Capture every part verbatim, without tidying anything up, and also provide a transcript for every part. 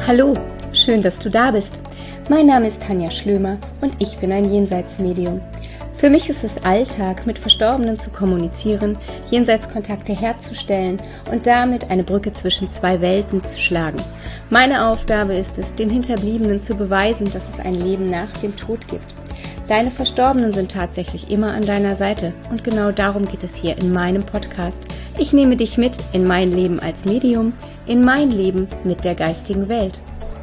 Hallo, schön, dass du da bist. Mein Name ist Tanja Schlömer und ich bin ein Jenseitsmedium. Für mich ist es Alltag, mit Verstorbenen zu kommunizieren, Jenseitskontakte herzustellen und damit eine Brücke zwischen zwei Welten zu schlagen. Meine Aufgabe ist es, den Hinterbliebenen zu beweisen, dass es ein Leben nach dem Tod gibt. Deine Verstorbenen sind tatsächlich immer an deiner Seite und genau darum geht es hier in meinem Podcast. Ich nehme dich mit in mein Leben als Medium, in mein Leben mit der geistigen Welt.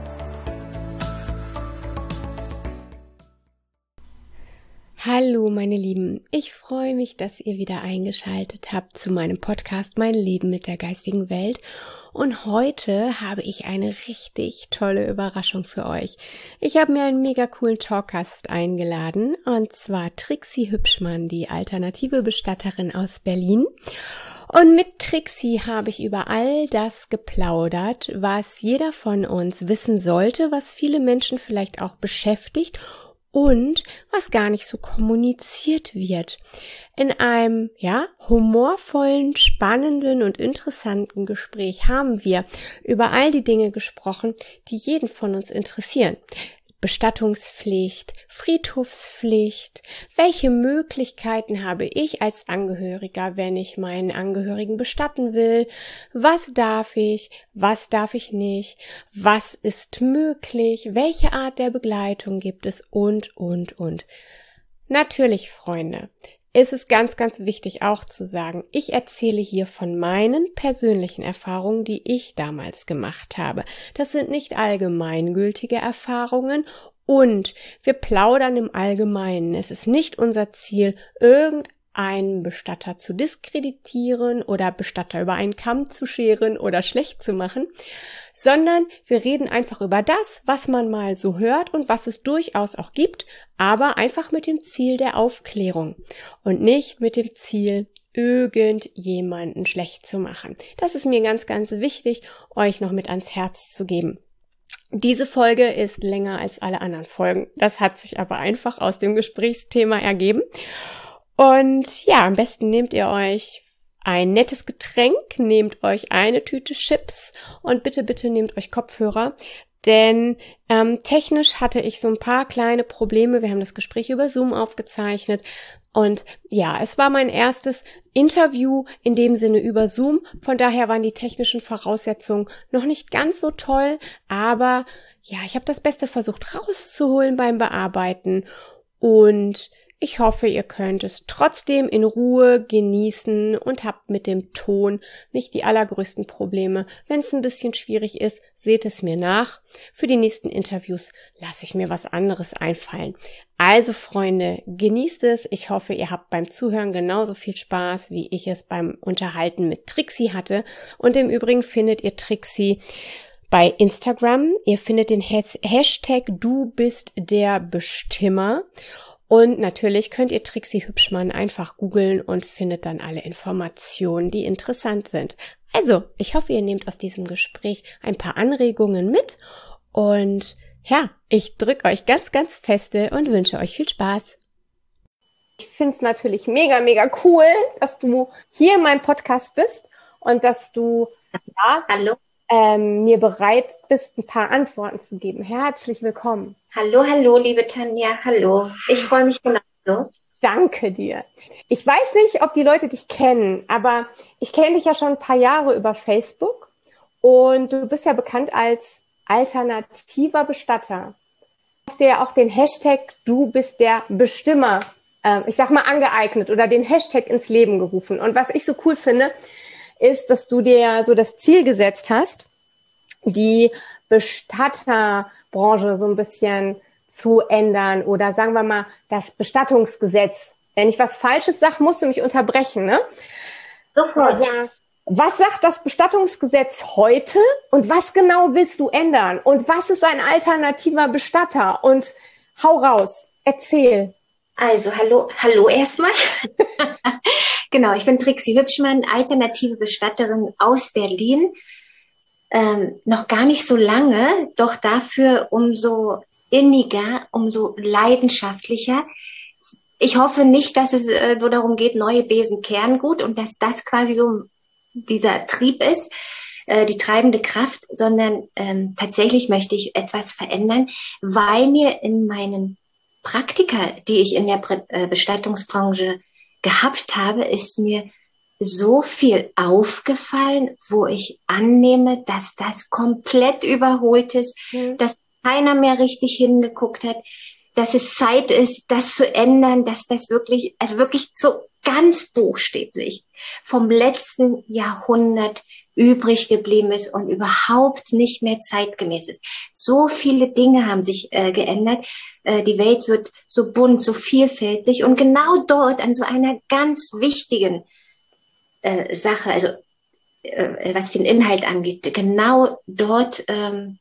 Hallo meine Lieben, ich freue mich, dass ihr wieder eingeschaltet habt zu meinem Podcast Mein Leben mit der geistigen Welt. Und heute habe ich eine richtig tolle Überraschung für euch. Ich habe mir einen mega coolen Talkgast eingeladen, und zwar Trixie Hübschmann, die alternative Bestatterin aus Berlin. Und mit Trixie habe ich über all das geplaudert, was jeder von uns wissen sollte, was viele Menschen vielleicht auch beschäftigt und was gar nicht so kommuniziert wird. In einem, ja, humorvollen, spannenden und interessanten Gespräch haben wir über all die Dinge gesprochen, die jeden von uns interessieren. Bestattungspflicht, Friedhofspflicht, welche Möglichkeiten habe ich als Angehöriger, wenn ich meinen Angehörigen bestatten will, was darf ich, was darf ich nicht, was ist möglich, welche Art der Begleitung gibt es und, und, und. Natürlich, Freunde, ist es ganz, ganz wichtig auch zu sagen, ich erzähle hier von meinen persönlichen Erfahrungen, die ich damals gemacht habe. Das sind nicht allgemeingültige Erfahrungen und wir plaudern im Allgemeinen. Es ist nicht unser Ziel, irgendeinen Bestatter zu diskreditieren oder Bestatter über einen Kamm zu scheren oder schlecht zu machen, sondern wir reden einfach über das, was man mal so hört und was es durchaus auch gibt, aber einfach mit dem Ziel der Aufklärung und nicht mit dem Ziel, irgendjemanden schlecht zu machen. Das ist mir ganz, ganz wichtig, euch noch mit ans Herz zu geben. Diese Folge ist länger als alle anderen Folgen. Das hat sich aber einfach aus dem Gesprächsthema ergeben. Und ja, am besten nehmt ihr euch ein nettes Getränk, nehmt euch eine Tüte Chips und bitte, bitte nehmt euch Kopfhörer, denn ähm, technisch hatte ich so ein paar kleine Probleme. Wir haben das Gespräch über Zoom aufgezeichnet und ja, es war mein erstes Interview in dem Sinne über Zoom. Von daher waren die technischen Voraussetzungen noch nicht ganz so toll, aber ja, ich habe das Beste versucht rauszuholen beim Bearbeiten und ich hoffe, ihr könnt es trotzdem in Ruhe genießen und habt mit dem Ton nicht die allergrößten Probleme. Wenn es ein bisschen schwierig ist, seht es mir nach. Für die nächsten Interviews lasse ich mir was anderes einfallen. Also Freunde, genießt es. Ich hoffe, ihr habt beim Zuhören genauso viel Spaß, wie ich es beim Unterhalten mit Trixie hatte. Und im Übrigen findet ihr Trixie bei Instagram. Ihr findet den Hashtag Du bist der Bestimmer. Und natürlich könnt ihr Trixie Hübschmann einfach googeln und findet dann alle Informationen, die interessant sind. Also, ich hoffe, ihr nehmt aus diesem Gespräch ein paar Anregungen mit. Und ja, ich drücke euch ganz, ganz feste und wünsche euch viel Spaß. Ich finde es natürlich mega, mega cool, dass du hier in meinem Podcast bist und dass du ja, Hallo. Ähm, mir bereit bist, ein paar Antworten zu geben. Herzlich willkommen. Hallo, hallo, liebe Tanja, hallo. Ich freue mich genauso. Danke dir. Ich weiß nicht, ob die Leute dich kennen, aber ich kenne dich ja schon ein paar Jahre über Facebook und du bist ja bekannt als alternativer Bestatter. Du hast dir ja auch den Hashtag Du bist der Bestimmer, äh, ich sag mal, angeeignet oder den Hashtag ins Leben gerufen. Und was ich so cool finde, ist, dass du dir so das Ziel gesetzt hast, die Bestatterbranche so ein bisschen zu ändern oder sagen wir mal das Bestattungsgesetz. Wenn ich was Falsches sage, musst du mich unterbrechen, ne? Sofort. Aber was sagt das Bestattungsgesetz heute und was genau willst du ändern? Und was ist ein alternativer Bestatter? Und hau raus, erzähl. Also, hallo, hallo erstmal. Genau, ich bin Trixie Hübschmann, alternative Bestatterin aus Berlin. Ähm, noch gar nicht so lange, doch dafür umso inniger, umso leidenschaftlicher. Ich hoffe nicht, dass es äh, nur darum geht, neue Besen kehren gut und dass das quasi so dieser Trieb ist. äh, die treibende Kraft, sondern ähm, tatsächlich möchte ich etwas verändern, weil mir in meinen Praktika, die ich in der Pre- äh, Bestattungsbranche gehabt habe, ist mir so viel aufgefallen, wo ich annehme, dass das komplett überholt ist, mhm. dass keiner mehr richtig hingeguckt hat, dass es Zeit ist, das zu ändern, dass das wirklich, also wirklich so ganz buchstäblich vom letzten Jahrhundert übrig geblieben ist und überhaupt nicht mehr zeitgemäß ist. So viele Dinge haben sich äh, geändert. Äh, die Welt wird so bunt, so vielfältig und genau dort an so einer ganz wichtigen äh, Sache, also äh, was den Inhalt angeht, genau dort ähm,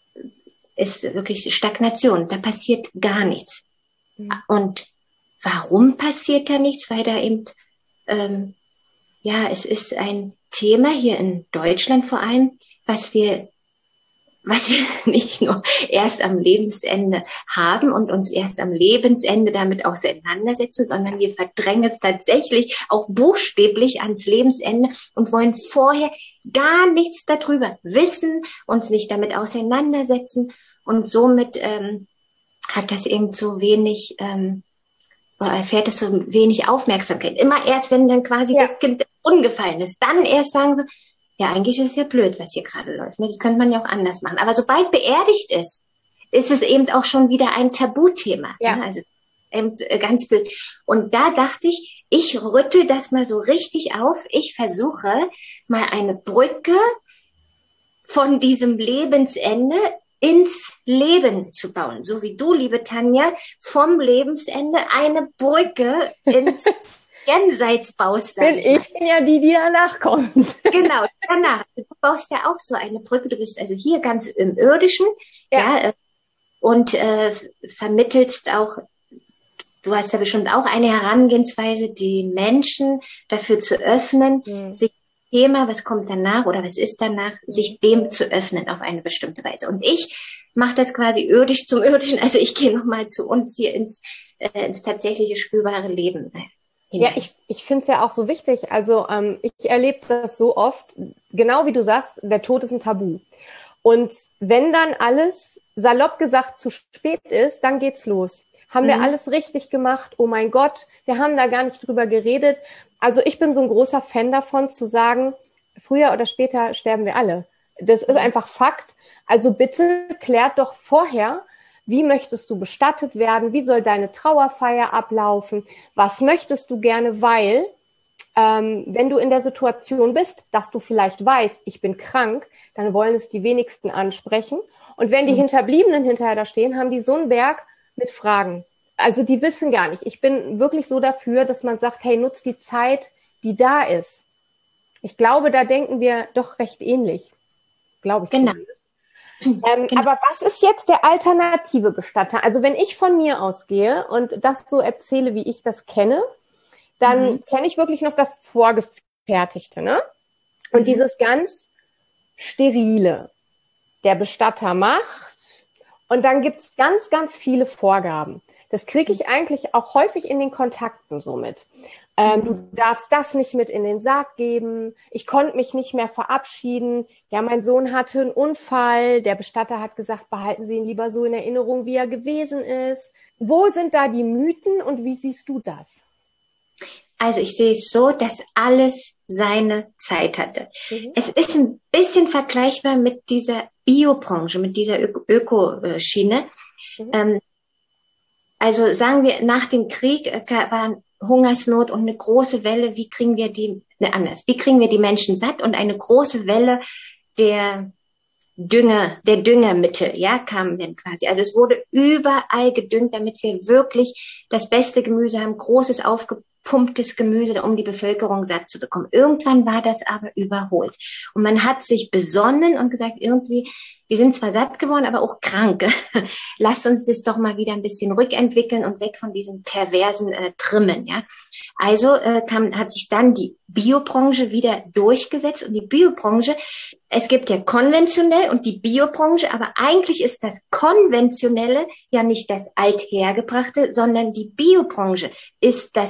ist wirklich Stagnation. Da passiert gar nichts. Mhm. Und warum passiert da nichts? Weil da eben, ähm, ja, es ist ein Thema hier in Deutschland vor allem, was wir, was wir nicht nur erst am Lebensende haben und uns erst am Lebensende damit auseinandersetzen, sondern wir verdrängen es tatsächlich auch buchstäblich ans Lebensende und wollen vorher gar nichts darüber wissen, uns nicht damit auseinandersetzen und somit ähm, hat das eben so wenig, ähm, erfährt es so wenig Aufmerksamkeit. Immer erst, wenn dann quasi ja. das Kind umgefallen ist, dann erst sagen sie, ja, eigentlich ist es ja blöd, was hier gerade läuft. Das könnte man ja auch anders machen. Aber sobald beerdigt ist, ist es eben auch schon wieder ein Tabuthema. Ja. Ne? Also eben ganz blöd. Und da dachte ich, ich rüttel das mal so richtig auf. Ich versuche mal eine Brücke von diesem Lebensende ins Leben zu bauen. So wie du, liebe Tanja, vom Lebensende eine Brücke ins Jenseits baust. Bin ich, ich bin ja die, die danach kommt. Genau, danach. Du baust ja auch so eine Brücke. Du bist also hier ganz im Irdischen, ja, ja und äh, vermittelst auch, du hast ja bestimmt auch eine Herangehensweise, die Menschen dafür zu öffnen, mhm. sich Thema, was kommt danach oder was ist danach, sich dem zu öffnen auf eine bestimmte Weise. Und ich mache das quasi irdisch zum Irdischen. Also ich gehe nochmal zu uns hier ins, äh, ins tatsächliche spürbare Leben hinein. Ja, ich, ich finde es ja auch so wichtig. Also ähm, ich erlebe das so oft, genau wie du sagst, der Tod ist ein Tabu. Und wenn dann alles, salopp gesagt, zu spät ist, dann geht's los. Haben wir alles richtig gemacht? Oh mein Gott, wir haben da gar nicht drüber geredet. Also ich bin so ein großer Fan davon, zu sagen, früher oder später sterben wir alle. Das ist einfach Fakt. Also bitte klärt doch vorher, wie möchtest du bestattet werden? Wie soll deine Trauerfeier ablaufen? Was möchtest du gerne? Weil, ähm, wenn du in der Situation bist, dass du vielleicht weißt, ich bin krank, dann wollen es die wenigsten ansprechen. Und wenn die Hinterbliebenen hinterher da stehen, haben die so einen Berg mit Fragen. Also die wissen gar nicht. Ich bin wirklich so dafür, dass man sagt, hey, nutz die Zeit, die da ist. Ich glaube, da denken wir doch recht ähnlich. Glaube ich genau. zumindest. Ähm, genau. Aber was ist jetzt der alternative Bestatter? Also wenn ich von mir ausgehe und das so erzähle, wie ich das kenne, dann mhm. kenne ich wirklich noch das Vorgefertigte, ne? Und mhm. dieses ganz Sterile. Der Bestatter macht und dann gibt's ganz, ganz viele Vorgaben. Das kriege ich eigentlich auch häufig in den Kontakten so mit. Ähm, mhm. Du darfst das nicht mit in den Sarg geben. Ich konnte mich nicht mehr verabschieden. Ja, mein Sohn hatte einen Unfall. Der Bestatter hat gesagt, behalten Sie ihn lieber so in Erinnerung, wie er gewesen ist. Wo sind da die Mythen und wie siehst du das? Also ich sehe es so, dass alles seine Zeit hatte. Mhm. Es ist ein bisschen vergleichbar mit dieser Biobranche, mit dieser Ö- Ökoschiene. Mhm. Ähm, also sagen wir, nach dem Krieg äh, war Hungersnot und eine große Welle. Wie kriegen wir die, ne, anders, wie kriegen wir die Menschen satt? Und eine große Welle der Dünger, der Düngermittel, ja, kam dann quasi. Also es wurde überall gedüngt, damit wir wirklich das beste Gemüse haben, großes, aufgepumptes Gemüse, um die Bevölkerung satt zu bekommen. Irgendwann war das aber überholt. Und man hat sich besonnen und gesagt, irgendwie, wir sind zwar satt geworden, aber auch krank. Lasst uns das doch mal wieder ein bisschen rückentwickeln und weg von diesem perversen äh, Trimmen, ja. Also äh, kam, hat sich dann die Biobranche wieder durchgesetzt und die Biobranche, es gibt ja konventionell und die Biobranche, aber eigentlich ist das Konventionelle ja nicht das Althergebrachte, sondern die Biobranche ist das Ur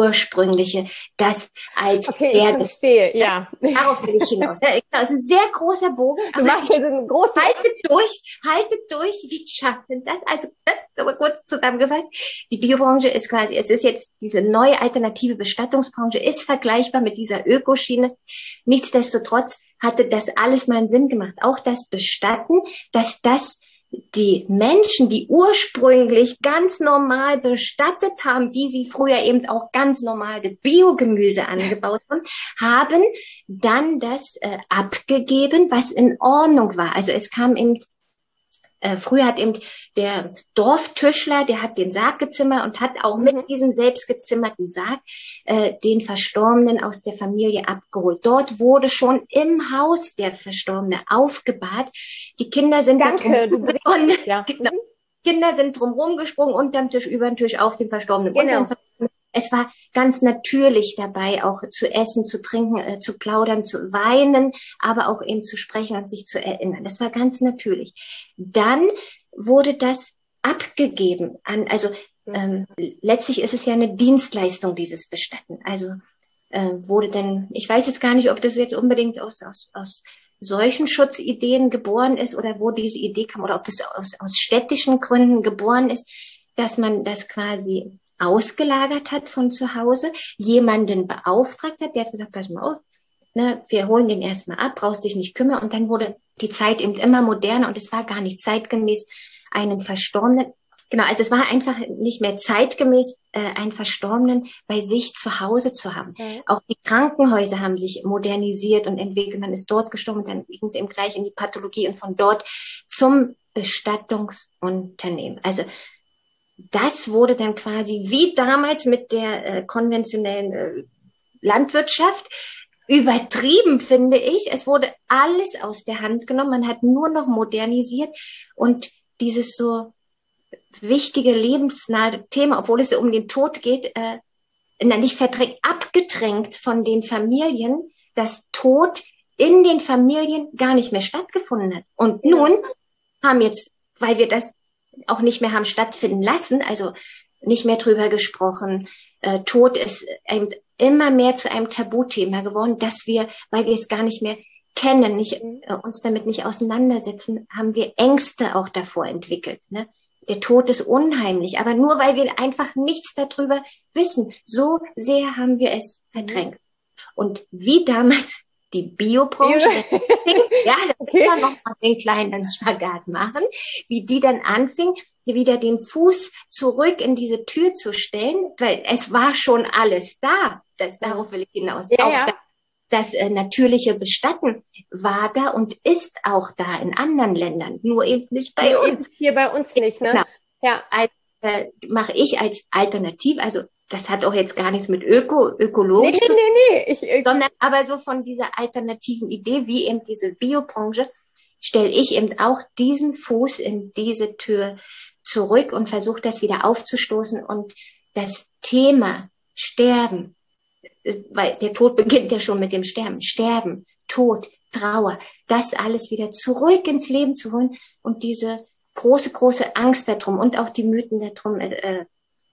ursprüngliche, das als okay, ich verstehe, ja. Darauf will ich hinaus. Ja, genau, es ist ein sehr großer Bogen. Du machst jetzt einen großen... Haltet durch, haltet durch, wie schafft denn das? Also, aber kurz zusammengefasst, die Biobranche ist quasi, es ist jetzt diese neue alternative Bestattungsbranche, ist vergleichbar mit dieser Ökoschiene. Nichtsdestotrotz hatte das alles mal einen Sinn gemacht. Auch das Bestatten, dass das die Menschen, die ursprünglich ganz normal bestattet haben, wie sie früher eben auch ganz normal das Biogemüse angebaut haben, haben dann das äh, abgegeben, was in Ordnung war. Also es kam eben, äh, früher hat eben der Dorftischler, der hat den Sarg gezimmert und hat auch mit diesem selbst gezimmerten Sarg äh, den Verstorbenen aus der Familie abgeholt. Dort wurde schon im Haus der Verstorbene aufgebahrt. Die Kinder sind Danke, da drum du ja. genau. Kinder sind drum rumgesprungen, unterm Tisch, über den Tisch, auf den Verstorbenen. Genau. Es war ganz natürlich dabei, auch zu essen, zu trinken, äh, zu plaudern, zu weinen, aber auch eben zu sprechen und sich zu erinnern. Das war ganz natürlich. Dann wurde das abgegeben an, also ähm, letztlich ist es ja eine Dienstleistung, dieses Bestatten. Also äh, wurde denn, ich weiß jetzt gar nicht, ob das jetzt unbedingt aus, aus, aus solchen Schutzideen geboren ist oder wo diese Idee kam oder ob das aus, aus städtischen Gründen geboren ist, dass man das quasi ausgelagert hat von zu Hause, jemanden beauftragt hat, der hat gesagt, pass mal auf, ne, wir holen den erstmal ab, brauchst dich nicht kümmern. Und dann wurde die Zeit eben immer moderner und es war gar nicht zeitgemäß, einen Verstorbenen, genau, also es war einfach nicht mehr zeitgemäß, äh, einen Verstorbenen bei sich zu Hause zu haben. Mhm. Auch die Krankenhäuser haben sich modernisiert und entwickelt. Man ist dort gestorben, dann ging es eben gleich in die Pathologie und von dort zum Bestattungsunternehmen. Also das wurde dann quasi wie damals mit der äh, konventionellen äh, Landwirtschaft übertrieben, finde ich. Es wurde alles aus der Hand genommen. Man hat nur noch modernisiert und dieses so wichtige, lebensnahe Thema, obwohl es um den Tod geht, äh, nicht verdrängt, abgedrängt von den Familien, dass Tod in den Familien gar nicht mehr stattgefunden hat. Und nun haben jetzt, weil wir das auch nicht mehr haben stattfinden lassen, also nicht mehr drüber gesprochen. Äh, Tod ist eben immer mehr zu einem Tabuthema geworden, dass wir, weil wir es gar nicht mehr kennen, nicht, äh, uns damit nicht auseinandersetzen, haben wir Ängste auch davor entwickelt. Ne? Der Tod ist unheimlich, aber nur weil wir einfach nichts darüber wissen. So sehr haben wir es verdrängt. Und wie damals die Biobranche, ja, das okay. Kann noch mal den kleinen Spagat machen, wie die dann anfing, wieder den Fuß zurück in diese Tür zu stellen, weil es war schon alles da. Das, darauf will ich hinaus. Ja, auch ja. Das, das äh, natürliche Bestatten war da und ist auch da in anderen Ländern, nur eben nicht bei nur uns. Hier bei uns nicht, ne? Genau. Ja. Also, äh, mache ich als Alternativ, also das hat auch jetzt gar nichts mit Öko, ökologisch nee, zu nee, nee, nee. Ich, ich, sondern aber so von dieser alternativen Idee, wie eben diese Biobranche, stelle ich eben auch diesen Fuß in diese Tür zurück und versuche das wieder aufzustoßen und das Thema Sterben, weil der Tod beginnt ja schon mit dem Sterben, Sterben, Tod, Trauer, das alles wieder zurück ins Leben zu holen und diese große, große Angst darum und auch die Mythen darum äh,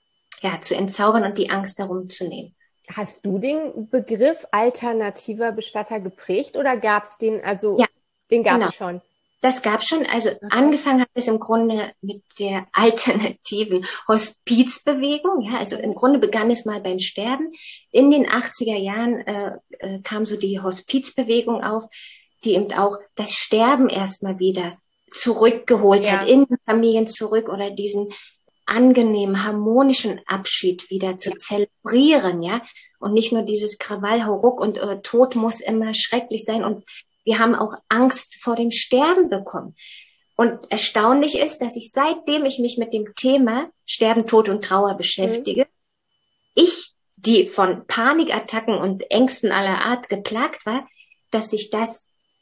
ja, zu entzaubern und die Angst darum zu nehmen. Hast du den Begriff alternativer Bestatter geprägt oder gab es den, also ja, den gab es genau. schon? Das gab schon, also okay. Angefangen hat es im Grunde mit der alternativen Hospizbewegung. Ja, also im Grunde begann es mal beim Sterben. In den achtziger Jahren äh, äh, kam so die Hospizbewegung auf, die eben auch das Sterben erstmal wieder zurückgeholt ja. hat, in die Familien zurück oder diesen angenehmen, harmonischen Abschied wieder zu ja. zelebrieren, ja. Und nicht nur dieses Krawall, Hauruck und äh, Tod muss immer schrecklich sein und wir haben auch Angst vor dem Sterben bekommen. Und erstaunlich ist, dass ich seitdem ich mich mit dem Thema Sterben, Tod und Trauer beschäftige, mhm. ich, die von Panikattacken und Ängsten aller Art geplagt war, dass sich das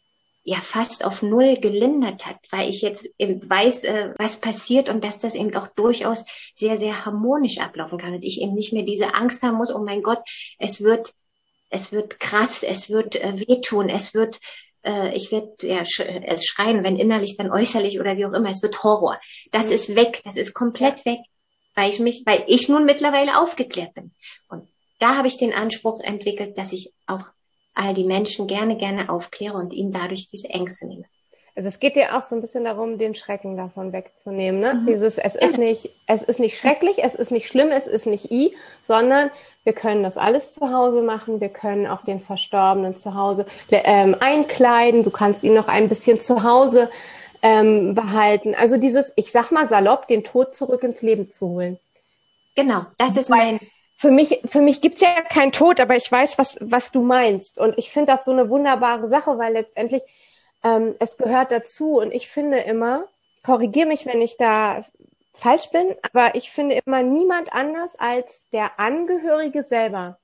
ja fast auf null gelindert hat, weil ich jetzt eben weiß, äh, was passiert und dass das eben auch durchaus sehr, sehr harmonisch ablaufen kann und ich eben nicht mehr diese Angst haben muss, oh mein Gott, es wird, es wird krass, es wird äh, wehtun, es wird ich werde ja sch- schreien, wenn innerlich, dann äußerlich oder wie auch immer. Es wird Horror. Das mhm. ist weg. Das ist komplett weg, weil ich mich, weil ich nun mittlerweile aufgeklärt bin. Und da habe ich den Anspruch entwickelt, dass ich auch all die Menschen gerne, gerne aufkläre und ihnen dadurch diese Ängste nehme. Also es geht dir auch so ein bisschen darum, den Schrecken davon wegzunehmen, ne? Mhm. Dieses, es ist nicht, es ist nicht schrecklich, es ist nicht schlimm, es ist nicht i, sondern wir können das alles zu Hause machen. Wir können auch den Verstorbenen zu Hause ähm, einkleiden. Du kannst ihn noch ein bisschen zu Hause ähm, behalten. Also dieses, ich sag mal salopp, den Tod zurück ins Leben zu holen. Genau, das ist mein... Für mich, für mich gibt's ja keinen Tod, aber ich weiß, was, was du meinst. Und ich finde das so eine wunderbare Sache, weil letztendlich ähm, es gehört dazu. Und ich finde immer, korrigiere mich, wenn ich da falsch bin, aber ich finde immer, niemand anders als der Angehörige selber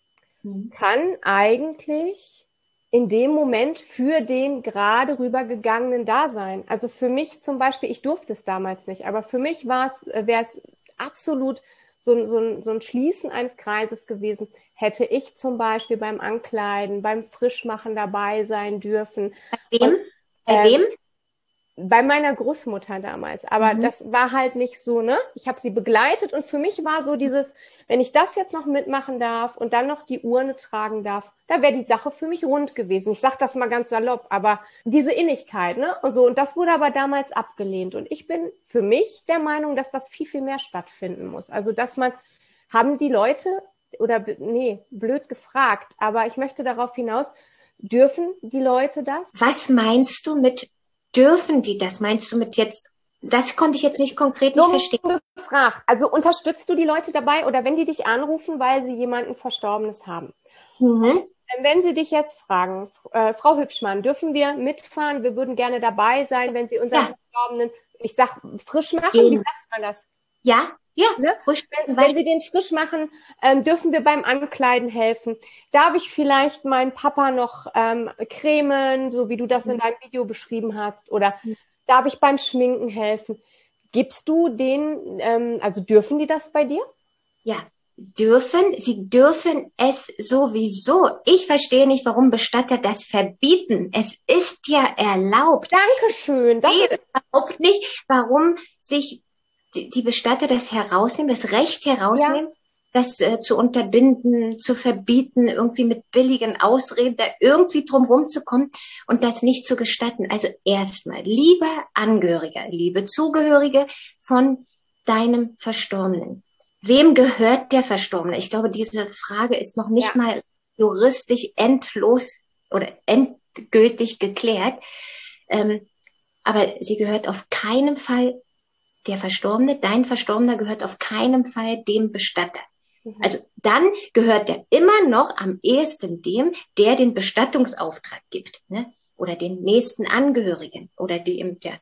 mhm. kann eigentlich in dem Moment für den gerade rübergegangenen da sein. Also für mich zum Beispiel, ich durfte es damals nicht, aber für mich war es, wäre es absolut so, so, so ein Schließen eines Kreises gewesen, hätte ich zum Beispiel beim Ankleiden, beim Frischmachen dabei sein dürfen. Bei wem? Und, bei äh, wem? Bei meiner Großmutter damals. Aber mhm. das war halt nicht so, ne? Ich habe sie begleitet und für mich war so dieses, wenn ich das jetzt noch mitmachen darf und dann noch die Urne tragen darf, da wäre die Sache für mich rund gewesen. Ich sag das mal ganz salopp, aber diese Innigkeit, ne? Und so, und das wurde aber damals abgelehnt. Und ich bin für mich der Meinung, dass das viel, viel mehr stattfinden muss. Also, dass man, haben die Leute, oder, nee, blöd gefragt, aber ich möchte darauf hinaus, dürfen die Leute das? Was meinst du mit dürfen die das? Meinst du mit jetzt, das konnte ich jetzt nicht konkret nicht verstehen. Gefragt. Also unterstützt du die Leute dabei oder wenn die dich anrufen, weil sie jemanden Verstorbenes haben? Mhm. Wenn sie dich jetzt fragen, äh, Frau Hübschmann, dürfen wir mitfahren? Wir würden gerne dabei sein, wenn Sie unseren ja. Verstorbenen, ich sag, frisch machen. Gehen. Wie sagt man das? Ja, ja, ne? frisch. Wenn, wenn Sie den frisch machen, ähm, dürfen wir beim Ankleiden helfen. Darf ich vielleicht meinen Papa noch ähm, cremen, so wie du das mhm. in deinem Video beschrieben hast? Oder mhm. darf ich beim Schminken helfen? Gibst du den, ähm, also dürfen die das bei dir? Ja, dürfen. Sie dürfen es sowieso. Ich verstehe nicht, warum Bestatter das verbieten. Es ist ja erlaubt. Dankeschön. Das ist überhaupt nicht, warum sich die Bestatter das herausnehmen, das Recht herausnehmen, ja. das äh, zu unterbinden, zu verbieten, irgendwie mit billigen Ausreden, da irgendwie drumherum zu kommen und das nicht zu gestatten. Also erstmal, lieber Angehöriger, liebe Zugehörige von deinem Verstorbenen. Wem gehört der Verstorbene? Ich glaube, diese Frage ist noch nicht ja. mal juristisch endlos oder endgültig geklärt. Ähm, aber sie gehört auf keinen Fall der Verstorbene, dein Verstorbener gehört auf keinen Fall dem Bestatter. Mhm. Also dann gehört der immer noch am ehesten dem, der den Bestattungsauftrag gibt, ne? Oder den nächsten Angehörigen oder die im der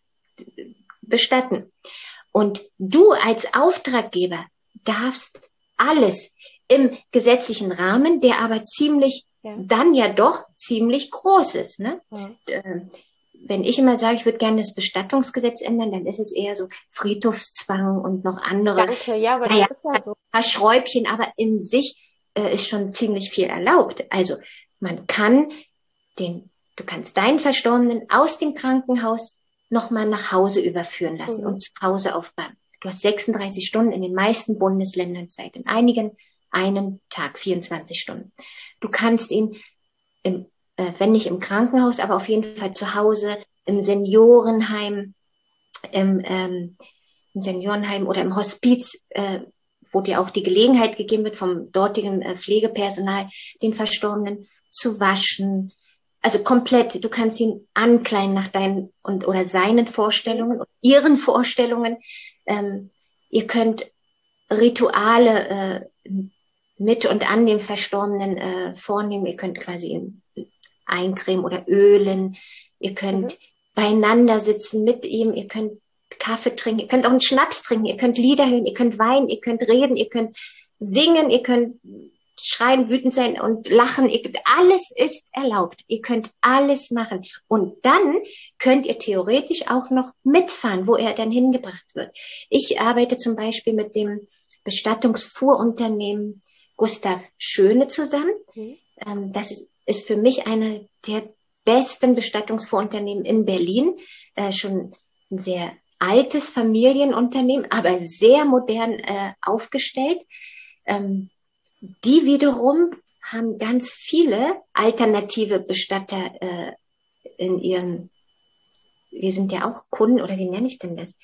bestatten. Und du als Auftraggeber darfst alles im gesetzlichen Rahmen, der aber ziemlich, ja. dann ja doch ziemlich groß ist, ne? Ja. Ähm, Wenn ich immer sage, ich würde gerne das Bestattungsgesetz ändern, dann ist es eher so Friedhofszwang und noch andere. Danke, ja, aber naja, das ist ja so. Ein paar Schräubchen, aber in sich äh, ist schon ziemlich viel erlaubt. Also man kann den, du kannst deinen Verstorbenen aus dem Krankenhaus nochmal nach Hause überführen lassen mhm. und zu Hause aufbauen. Du hast sechsunddreißig Stunden in den meisten Bundesländern Zeit, in einigen einen Tag, vierundzwanzig Stunden. Du kannst ihn im wenn nicht im Krankenhaus, aber auf jeden Fall zu Hause, im Seniorenheim, im, ähm, im Seniorenheim oder im Hospiz, äh, wo dir auch die Gelegenheit gegeben wird, vom dortigen äh, Pflegepersonal, den Verstorbenen zu waschen. Also komplett, du kannst ihn ankleiden nach deinen und oder seinen Vorstellungen und ihren Vorstellungen. Ähm, ihr könnt Rituale äh, mit und an dem Verstorbenen äh, vornehmen. Ihr könnt quasi ihn eincremen oder ölen. Ihr könnt mhm. beieinander sitzen mit ihm. Ihr könnt Kaffee trinken. Ihr könnt auch einen Schnaps trinken. Ihr könnt Lieder hören. Ihr könnt weinen. Ihr könnt reden. Ihr könnt singen. Ihr könnt schreien, wütend sein und lachen. Ihr, alles ist erlaubt. Ihr könnt alles machen. Und dann könnt ihr theoretisch auch noch mitfahren, wo er dann hingebracht wird. Ich arbeite zum Beispiel mit dem Bestattungsfuhrunternehmen Gustav Schöne zusammen. Mhm. Ähm, das ist ist für mich eine der besten Bestattungsvorunternehmen in Berlin. Äh, schon ein sehr altes Familienunternehmen, aber sehr modern äh, aufgestellt. Ähm, die wiederum haben ganz viele alternative Bestatter äh, in ihrem, wir sind ja auch Kunden, oder wie nenne ich denn das?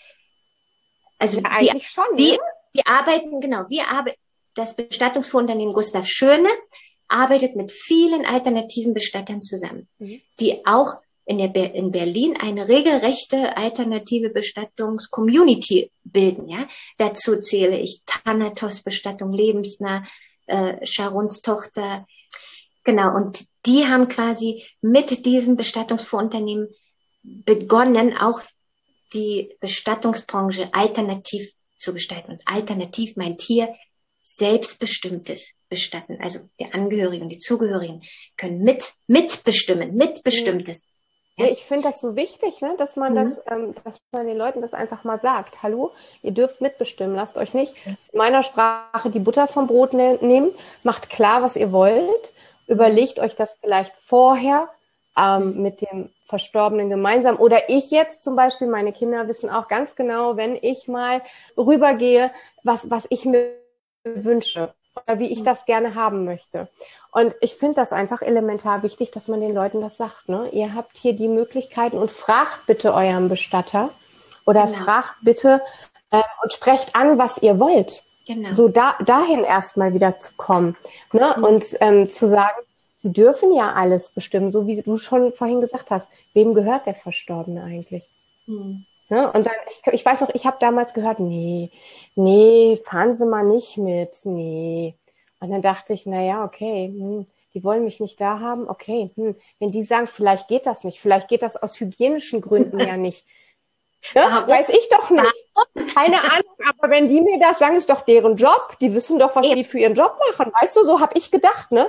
Also ja, die, eigentlich schon, die, ne? wir arbeiten, genau, wir arbeiten, das Bestattungsunternehmen Gustav Schöne arbeitet mit vielen alternativen Bestattern zusammen, mhm. die auch in, der Be- in Berlin eine regelrechte alternative Bestattungs-Community bilden. Ja? Dazu zähle ich Thanatos-Bestattung, Lebensnah, äh, Sharons Tochter. Genau, und die haben quasi mit diesem Bestattungsvorunternehmen begonnen, auch die Bestattungsbranche alternativ zu gestalten. Und alternativ meint hier selbstbestimmtes Bestatten. Also die Angehörigen und die Zugehörigen können mit, mitbestimmen, mitbestimmtes. Ja, ich finde das so wichtig, ne, dass man mhm. das, ähm, dass man den Leuten das einfach mal sagt. Hallo, ihr dürft mitbestimmen. Lasst euch nicht in meiner Sprache die Butter vom Brot ne- nehmen. Macht klar, was ihr wollt. Überlegt euch das vielleicht vorher ähm, mit dem Verstorbenen gemeinsam. Oder ich jetzt zum Beispiel, meine Kinder wissen auch ganz genau, wenn ich mal rübergehe, was, was ich mir wünsche oder wie ich das gerne haben möchte. Und ich finde das einfach elementar wichtig, dass man den Leuten das sagt. Ne? Ihr habt hier die Möglichkeiten und fragt bitte euren Bestatter oder genau. fragt bitte äh, und sprecht an, was ihr wollt. Genau. So da, dahin erstmal wieder zu kommen. Ne? Mhm. Und ähm, zu sagen, sie dürfen ja alles bestimmen, so wie du schon vorhin gesagt hast. Wem gehört der Verstorbene eigentlich? Mhm. Ne? Und dann, ich, ich weiß noch, ich habe damals gehört, nee, nee, fahren Sie mal nicht mit, nee. Und dann dachte ich, na ja, okay, hm, die wollen mich nicht da haben, okay. Hm, wenn die sagen, vielleicht geht das nicht, vielleicht geht das aus hygienischen Gründen ja nicht. Ne? Weiß ich doch nicht. Keine Ahnung, aber wenn die mir das sagen, ist doch deren Job. Die wissen doch, was ja. die für ihren Job machen. Weißt du, so habe ich gedacht, ne?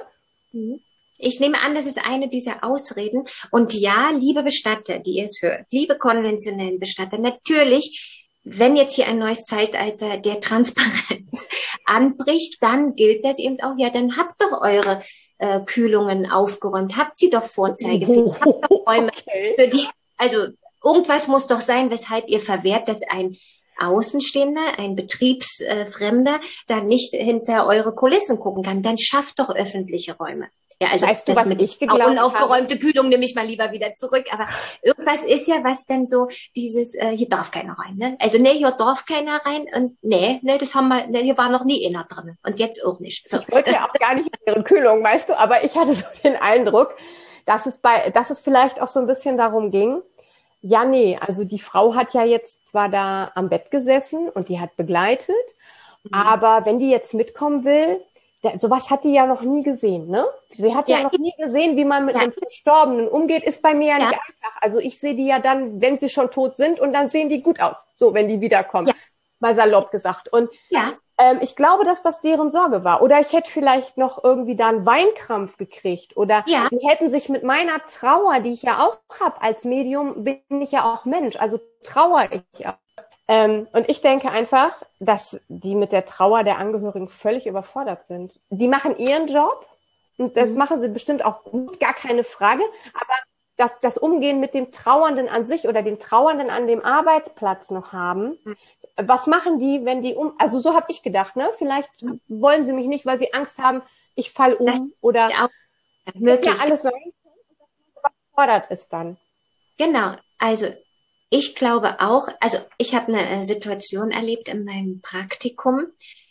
Ich nehme an, das ist eine dieser Ausreden. Und ja, liebe Bestatter, die ihr es hört, liebe konventionellen Bestatter, natürlich, wenn jetzt hier ein neues Zeitalter der Transparenz anbricht, dann gilt das eben auch, ja, dann habt doch eure äh, Kühlungen aufgeräumt, habt sie doch Vorzeigefenster, habt doch Räume okay. für die, also irgendwas muss doch sein, weshalb ihr verwehrt, dass ein Außenstehender, ein Betriebsfremder, da nicht hinter eure Kulissen gucken kann. Dann schafft doch öffentliche Räume. Ja, also weißt du, was mit ich geglaubt habe? Unaufgeräumte Kühlung nehme ich mal lieber wieder zurück. Aber irgendwas ist ja, was denn so dieses, äh, hier darf keiner rein. Ne? Also nee, hier darf keiner rein. Und nee, nee, das haben wir, nee, hier war noch nie einer drin. Und jetzt auch nicht. So. Ich wollte ja auch gar nicht in ihre Kühlung, weißt du, aber ich hatte so den Eindruck, dass es bei, dass es vielleicht auch so ein bisschen darum ging, ja, nee, also die Frau hat ja jetzt zwar da am Bett gesessen und die hat begleitet, mhm. aber wenn die jetzt mitkommen will, der, sowas hat die ja noch nie gesehen, ne? Sie hat ja, ja noch nie gesehen, wie man mit ja. einem Verstorbenen umgeht, ist bei mir ja, ja nicht einfach. Also ich sehe die ja dann, wenn sie schon tot sind, und dann sehen die gut aus, so, wenn die wiederkommen, ja. mal salopp gesagt. Und ja. ähm, ich glaube, dass das deren Sorge war. Oder ich hätte vielleicht noch irgendwie da einen Weinkrampf gekriegt. Oder ja. sie hätten sich mit meiner Trauer, die ich ja auch habe als Medium, bin ich ja auch Mensch, also trauere ich auch. Ähm, und ich denke einfach, dass die mit der Trauer der Angehörigen völlig überfordert sind. Die machen ihren Job und das mhm. machen sie bestimmt auch gut, gar keine Frage. Aber das, das Umgehen mit dem Trauernden an sich oder den Trauernden an dem Arbeitsplatz noch haben, mhm. was machen die, wenn die um... Also so habe ich gedacht, ne? Vielleicht mhm. wollen sie mich nicht, weil sie Angst haben, ich fall um das oder... Ja, möglich. Ja, alles sein, überfordert ist dann. Genau, also... Ich glaube auch, also ich habe eine Situation erlebt in meinem Praktikum.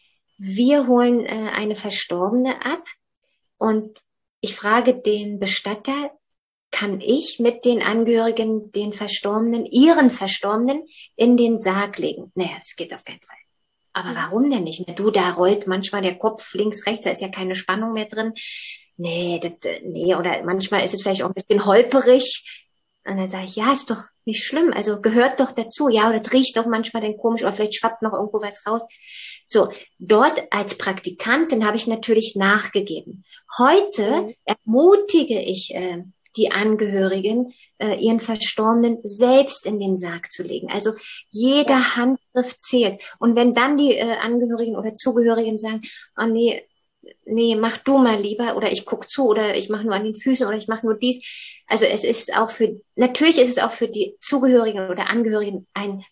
Wir holen äh, eine Verstorbene ab und ich frage den Bestatter, kann ich mit den Angehörigen den Verstorbenen, ihren Verstorbenen in den Sarg legen? Naja, das geht auf keinen Fall. Aber warum denn nicht? Du, da rollt manchmal der Kopf links, rechts, da ist ja keine Spannung mehr drin. Nee, das, nee, oder manchmal ist es vielleicht auch ein bisschen holperig. Und dann sage ich, ja, ist doch nicht schlimm, also gehört doch dazu. Ja, oder das riecht doch manchmal dann komisch oder vielleicht schwappt noch irgendwo was raus. So, dort als Praktikantin habe ich natürlich nachgegeben. Heute mhm. ermutige ich äh, die Angehörigen, äh, ihren Verstorbenen selbst in den Sarg zu legen. Also jeder ja. Handgriff zählt. Und wenn dann die äh, Angehörigen oder Zugehörigen sagen, oh nee, nee, mach du mal lieber oder ich guck zu oder ich mache nur an den Füßen oder ich mache nur dies. Also es ist auch für, natürlich ist es auch für die Zugehörigen oder Angehörigen ein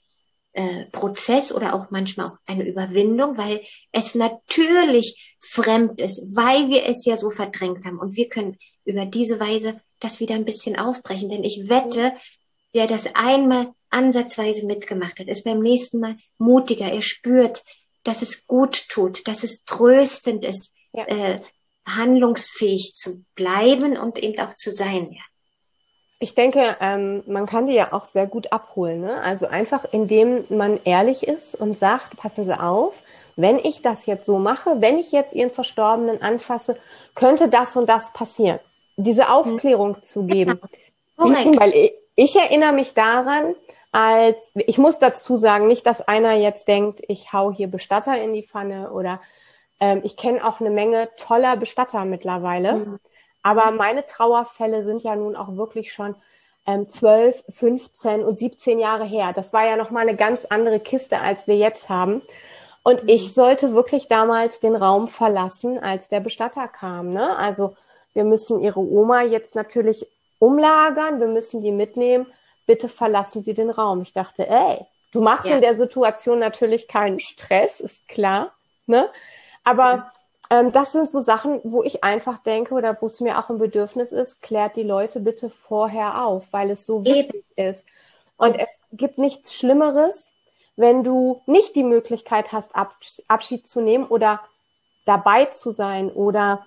äh, Prozess oder auch manchmal auch eine Überwindung, weil es natürlich fremd ist, weil wir es ja so verdrängt haben. Und wir können über diese Weise das wieder ein bisschen aufbrechen. Denn ich wette, der das einmal ansatzweise mitgemacht hat, ist beim nächsten Mal mutiger. Er spürt, dass es gut tut, dass es tröstend ist, ja. äh, handlungsfähig zu bleiben und eben auch zu sein. Ja. Ich denke, ähm, man kann die ja auch sehr gut abholen, ne? Also einfach, indem man ehrlich ist und sagt, passen Sie auf, wenn ich das jetzt so mache, wenn ich jetzt Ihren Verstorbenen anfasse, könnte das und das passieren. Diese Aufklärung hm. zu geben. Ja, korrekt. Weil ich, ich erinnere mich daran, als, ich muss dazu sagen, nicht, dass einer jetzt denkt, ich hau hier Bestatter in die Pfanne oder ähm, ich kenne auch eine Menge toller Bestatter mittlerweile. Hm. Aber meine Trauerfälle sind ja nun auch wirklich schon ähm, zwölf, fünfzehn und siebzehn Jahre her. Das war ja nochmal eine ganz andere Kiste, als wir jetzt haben. Und mhm. ich sollte wirklich damals den Raum verlassen, als der Bestatter kam. Ne? Also wir müssen Ihre Oma jetzt natürlich umlagern, wir müssen die mitnehmen. Bitte verlassen Sie den Raum. Ich dachte, ey, du machst ja. in der Situation natürlich keinen Stress, ist klar. Ne? Aber mhm. das sind so Sachen, wo ich einfach denke oder wo es mir auch ein Bedürfnis ist, klärt die Leute bitte vorher auf, weil es so wichtig Eben. ist. Und es gibt nichts Schlimmeres, wenn du nicht die Möglichkeit hast, Abschied zu nehmen oder dabei zu sein oder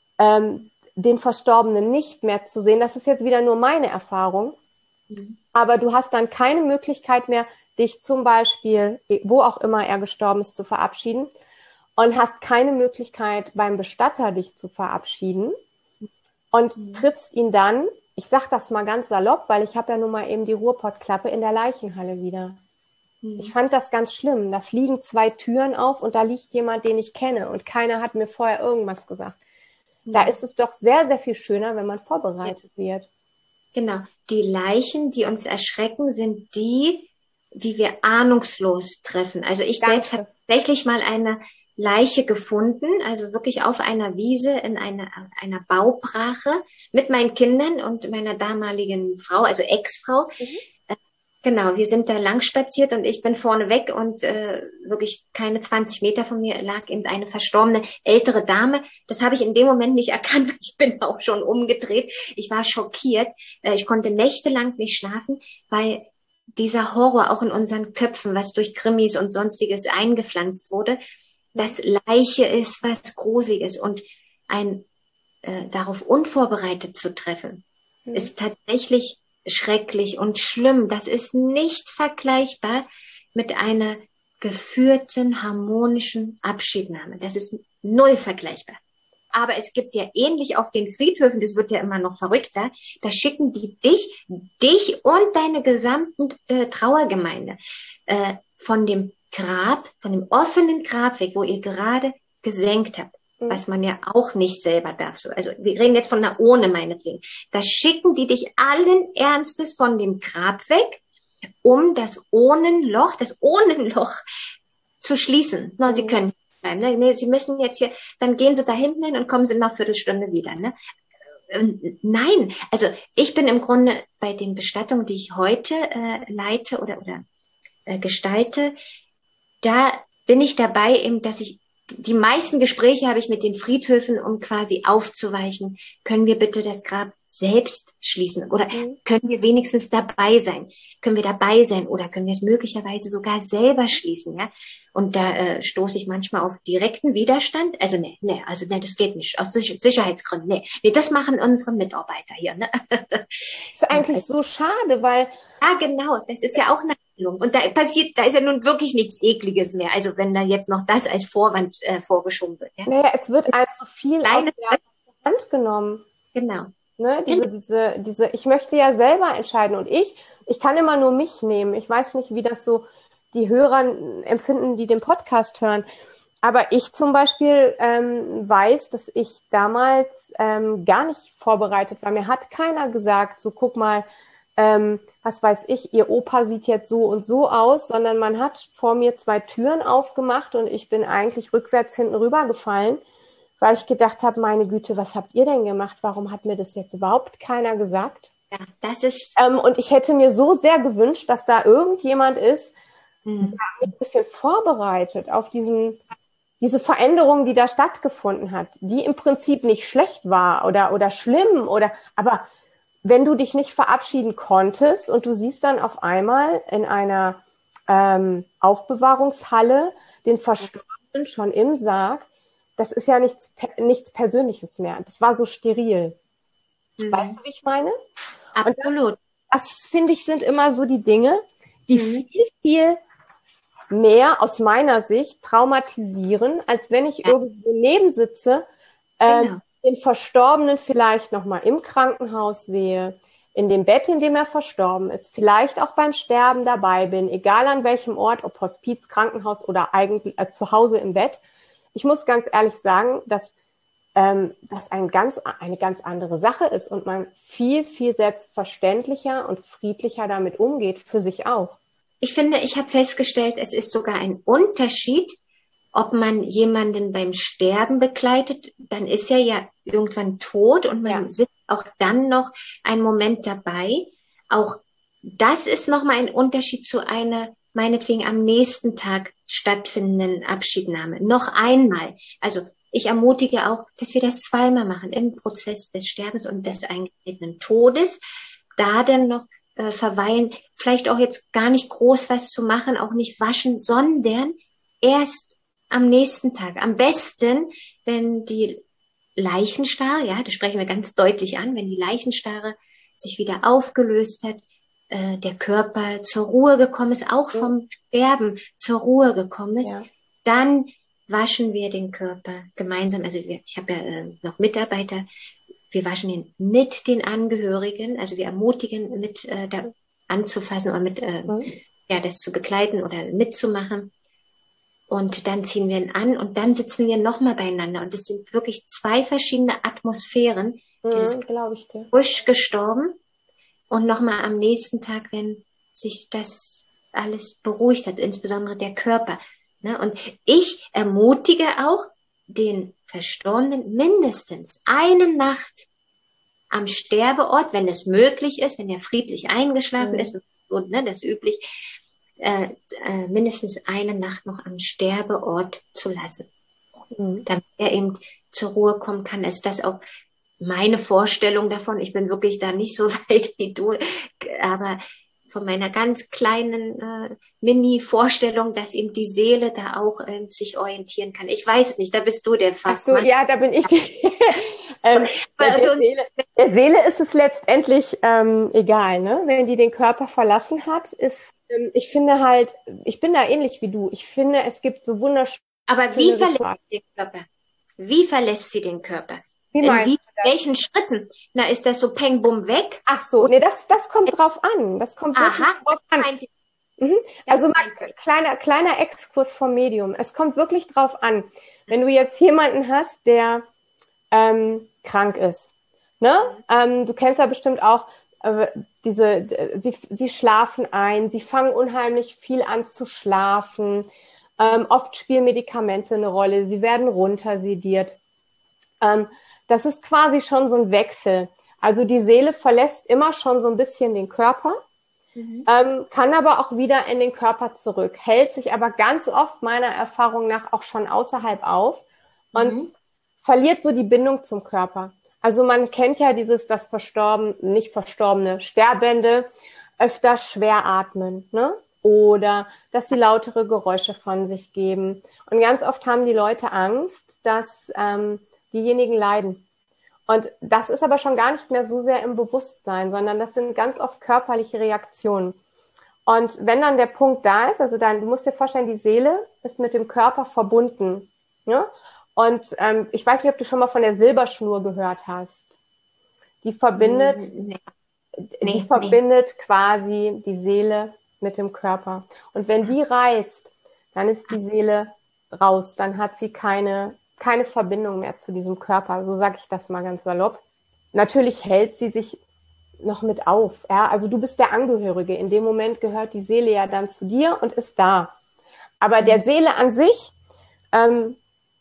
ähm, den Verstorbenen nicht mehr zu sehen. Das ist jetzt wieder nur meine Erfahrung. Mhm. Aber du hast dann keine Möglichkeit mehr, dich zum Beispiel, wo auch immer er gestorben ist, zu verabschieden. Und hast keine Möglichkeit, beim Bestatter dich zu verabschieden und mhm. triffst ihn dann, ich sag das mal ganz salopp, weil ich habe ja nun mal eben die Ruhrpottklappe in der Leichenhalle wieder. Mhm. Ich fand das ganz schlimm. Da fliegen zwei Türen auf und da liegt jemand, den ich kenne und keiner hat mir vorher irgendwas gesagt. Mhm. Da ist es doch sehr, sehr viel schöner, wenn man vorbereitet ja. wird. Genau. Die Leichen, die uns erschrecken, sind die, die wir ahnungslos treffen. Also ich Danke. selbst habe tatsächlich mal eine Leiche gefunden, also wirklich auf einer Wiese in einer, einer Baubrache mit meinen Kindern und meiner damaligen Frau, also Ex-Frau. Mhm. Äh, genau, wir sind da lang spaziert und ich bin vorne weg und äh, wirklich keine zwanzig Meter von mir lag eben eine verstorbene ältere Dame. Das habe ich in dem Moment nicht erkannt, weil ich bin auch schon umgedreht. Ich war schockiert. Äh, ich konnte nächtelang nicht schlafen, weil dieser Horror auch in unseren Köpfen, was durch Krimis und Sonstiges eingepflanzt wurde, dass Leiche ist, was Gruseliges und ein äh, darauf unvorbereitet zu treffen, mhm. ist tatsächlich schrecklich und schlimm. Das ist nicht vergleichbar mit einer geführten, harmonischen Abschiednahme. Das ist null vergleichbar. Aber es gibt ja ähnlich auf den Friedhöfen, das wird ja immer noch verrückter, da schicken die dich, dich und deine gesamten äh, Trauergemeinde äh, von dem Grab, von dem offenen Grab weg, wo ihr gerade gesenkt habt, mhm. was man ja auch nicht selber darf. So, also wir reden jetzt von einer Urne meinetwegen. Da schicken die dich allen Ernstes von dem Grab weg, um das Urnenloch, das Urnenloch zu schließen. No, mhm. Sie können bleiben. Ne? Nee, Sie müssen jetzt hier, dann gehen Sie da hinten hin und kommen Sie in einer Viertelstunde wieder. Ne? Ähm, nein, also ich bin im Grunde bei den Bestattungen, die ich heute äh, leite oder, oder äh, gestalte, da bin ich dabei, eben, dass ich die meisten Gespräche habe ich mit den Friedhöfen, um quasi aufzuweichen. Können wir bitte das Grab selbst schließen? Oder mhm. können wir wenigstens dabei sein? Können wir dabei sein? Oder können wir es möglicherweise sogar selber schließen? Ja? Und da äh, stoße ich manchmal auf direkten Widerstand. Also nee, nee, also nee, das geht nicht. Aus Sicher- Sicherheitsgründen. Nee, nee, das machen unsere Mitarbeiter hier. Ne? Das ist eigentlich so schade, weil... Ah, genau. Das ist ja auch eine und da passiert, da ist ja nun wirklich nichts Ekliges mehr. Also wenn da jetzt noch das als Vorwand äh, vorgeschoben wird. Ja? Naja, es wird einem so viel aus der Hand genommen. Genau. Ne? Diese, genau. diese, diese, ich möchte ja selber entscheiden und ich, ich kann immer nur mich nehmen. Ich weiß nicht, wie das so die Hörer empfinden, die den Podcast hören. Aber ich zum Beispiel ähm, weiß, dass ich damals ähm, gar nicht vorbereitet war. Mir hat keiner gesagt, so guck mal, Ähm, was weiß ich, ihr Opa sieht jetzt so und so aus, sondern man hat vor mir zwei Türen aufgemacht und ich bin eigentlich rückwärts hinten rübergefallen, weil ich gedacht habe, meine Güte, was habt ihr denn gemacht? Warum hat mir das jetzt überhaupt keiner gesagt? Ja, das ist... Ähm, und ich hätte mir so sehr gewünscht, dass da irgendjemand ist, Mhm. ein bisschen vorbereitet auf diesen, diese Veränderung, die da stattgefunden hat, die im Prinzip nicht schlecht war oder, oder schlimm oder, aber wenn du dich nicht verabschieden konntest und du siehst dann auf einmal in einer ähm, Aufbewahrungshalle den Verstorbenen schon im Sarg, das ist ja nichts, nichts Persönliches mehr. Das war so steril. Mhm. Weißt du, wie ich meine? Und das, Absolut. das finde ich, sind immer so die Dinge, die Mhm. viel, viel mehr aus meiner Sicht traumatisieren, als wenn ich Ja. irgendwo nebensitze, äh, Genau. den Verstorbenen vielleicht nochmal im Krankenhaus sehe, in dem Bett, in dem er verstorben ist, vielleicht auch beim Sterben dabei bin, egal an welchem Ort, ob Hospiz, Krankenhaus oder eigentlich äh, zu Hause im Bett. Ich muss ganz ehrlich sagen, dass ähm, das ein ganz, eine ganz andere Sache ist und man viel, viel selbstverständlicher und friedlicher damit umgeht, für sich auch. Ich finde, ich habe festgestellt, es ist sogar ein Unterschied, ob man jemanden beim Sterben begleitet, dann ist er ja irgendwann tot und man Ja. sitzt auch dann noch einen Moment dabei. Auch das ist nochmal ein Unterschied zu einer, meinetwegen am nächsten Tag stattfindenden Abschiednahme. Noch einmal. Also ich ermutige auch, dass wir das zweimal machen im Prozess des Sterbens und des eingetretenen Todes. Da dann noch äh, verweilen, vielleicht auch jetzt gar nicht groß was zu machen, auch nicht waschen, sondern erst am nächsten Tag. Am besten, wenn die Leichenstarre, ja, das sprechen wir ganz deutlich an, wenn die Leichenstarre sich wieder aufgelöst hat, äh, der Körper zur Ruhe gekommen ist, auch vom Sterben zur Ruhe gekommen ist, Ja. dann waschen wir den Körper gemeinsam. Also wir, ich habe ja äh, noch Mitarbeiter, wir waschen ihn mit den Angehörigen, also wir ermutigen mit äh, da anzufassen oder mit äh, Mhm. ja das zu begleiten oder mitzumachen. Und dann ziehen wir ihn an und dann sitzen wir nochmal beieinander. Und es sind wirklich zwei verschiedene Atmosphären. Dieses Mhm, glaube ich dir. frisch gestorben und nochmal am nächsten Tag, wenn sich das alles beruhigt hat, insbesondere der Körper. Ne? Und ich ermutige auch den Verstorbenen mindestens eine Nacht am Sterbeort, wenn es möglich ist, wenn er friedlich eingeschlafen Mhm. ist, und ne, das ist üblich, äh, äh, mindestens eine Nacht noch am Sterbeort zu lassen, Mhm. damit er eben zur Ruhe kommen kann. Ist das auch meine Vorstellung davon? Ich bin wirklich da nicht so weit wie du, aber von meiner ganz kleinen äh, Mini-Vorstellung, dass eben die Seele da auch ähm, sich orientieren kann. Ich weiß es nicht, da bist du der Ach so, Fachmann. ja, da bin ich. ähm, der, Also, der, Seele, der Seele ist es letztendlich ähm, egal, ne? Wenn die den Körper verlassen hat, ist, ähm, ich finde halt, ich bin da ähnlich wie du. Ich finde, es gibt so wunderschöne aber wie verlässt Rituale. sie den Körper? Wie verlässt sie den Körper? Wie In meinst wie, du das? welchen Schritten? Na, ist das so peng, bumm, weg? Ach so, nee, das, das kommt drauf an. Das kommt wirklich Aha, drauf das an. meinte ich. Mhm. Das Also mal meinte ich. kleiner, kleiner Exkurs vom Medium. Es kommt wirklich drauf an. Wenn du jetzt jemanden hast, der ähm, krank ist, ne? Ähm, du kennst ja bestimmt auch äh, diese, äh, sie, sie schlafen ein, sie fangen unheimlich viel an zu schlafen. Ähm, oft spielen Medikamente eine Rolle, sie werden runtersediert. Ähm, das ist quasi schon so ein Wechsel. Also die Seele verlässt immer schon so ein bisschen den Körper. Mhm. Ähm, kann aber auch wieder in den Körper zurück, hält sich aber ganz oft meiner Erfahrung nach auch schon außerhalb auf und Mhm. verliert so die Bindung zum Körper. Also man kennt ja dieses, das Verstorben, nicht Verstorbene, Sterbende öfter schwer atmen, ne? Oder dass sie lautere Geräusche von sich geben. Und ganz oft haben die Leute Angst, dass ähm, diejenigen leiden. Und das ist aber schon gar nicht mehr so sehr im Bewusstsein, sondern das sind ganz oft körperliche Reaktionen. Und wenn dann der Punkt da ist, also dann, du musst dir vorstellen, die Seele ist mit dem Körper verbunden. Ne? Und ähm, ich weiß nicht, ob du schon mal von der Silberschnur gehört hast. Die verbindet, Nee, die nee, nee. verbindet quasi die Seele mit dem Körper. Und wenn die reißt, dann ist die Seele raus. Dann hat sie keine, keine Verbindung mehr zu diesem Körper. So sage ich das mal ganz salopp. Natürlich hält sie sich noch mit auf. Ja? Also du bist der Angehörige. In dem Moment gehört die Seele ja dann zu dir und ist da. Aber der Seele an sich, ähm,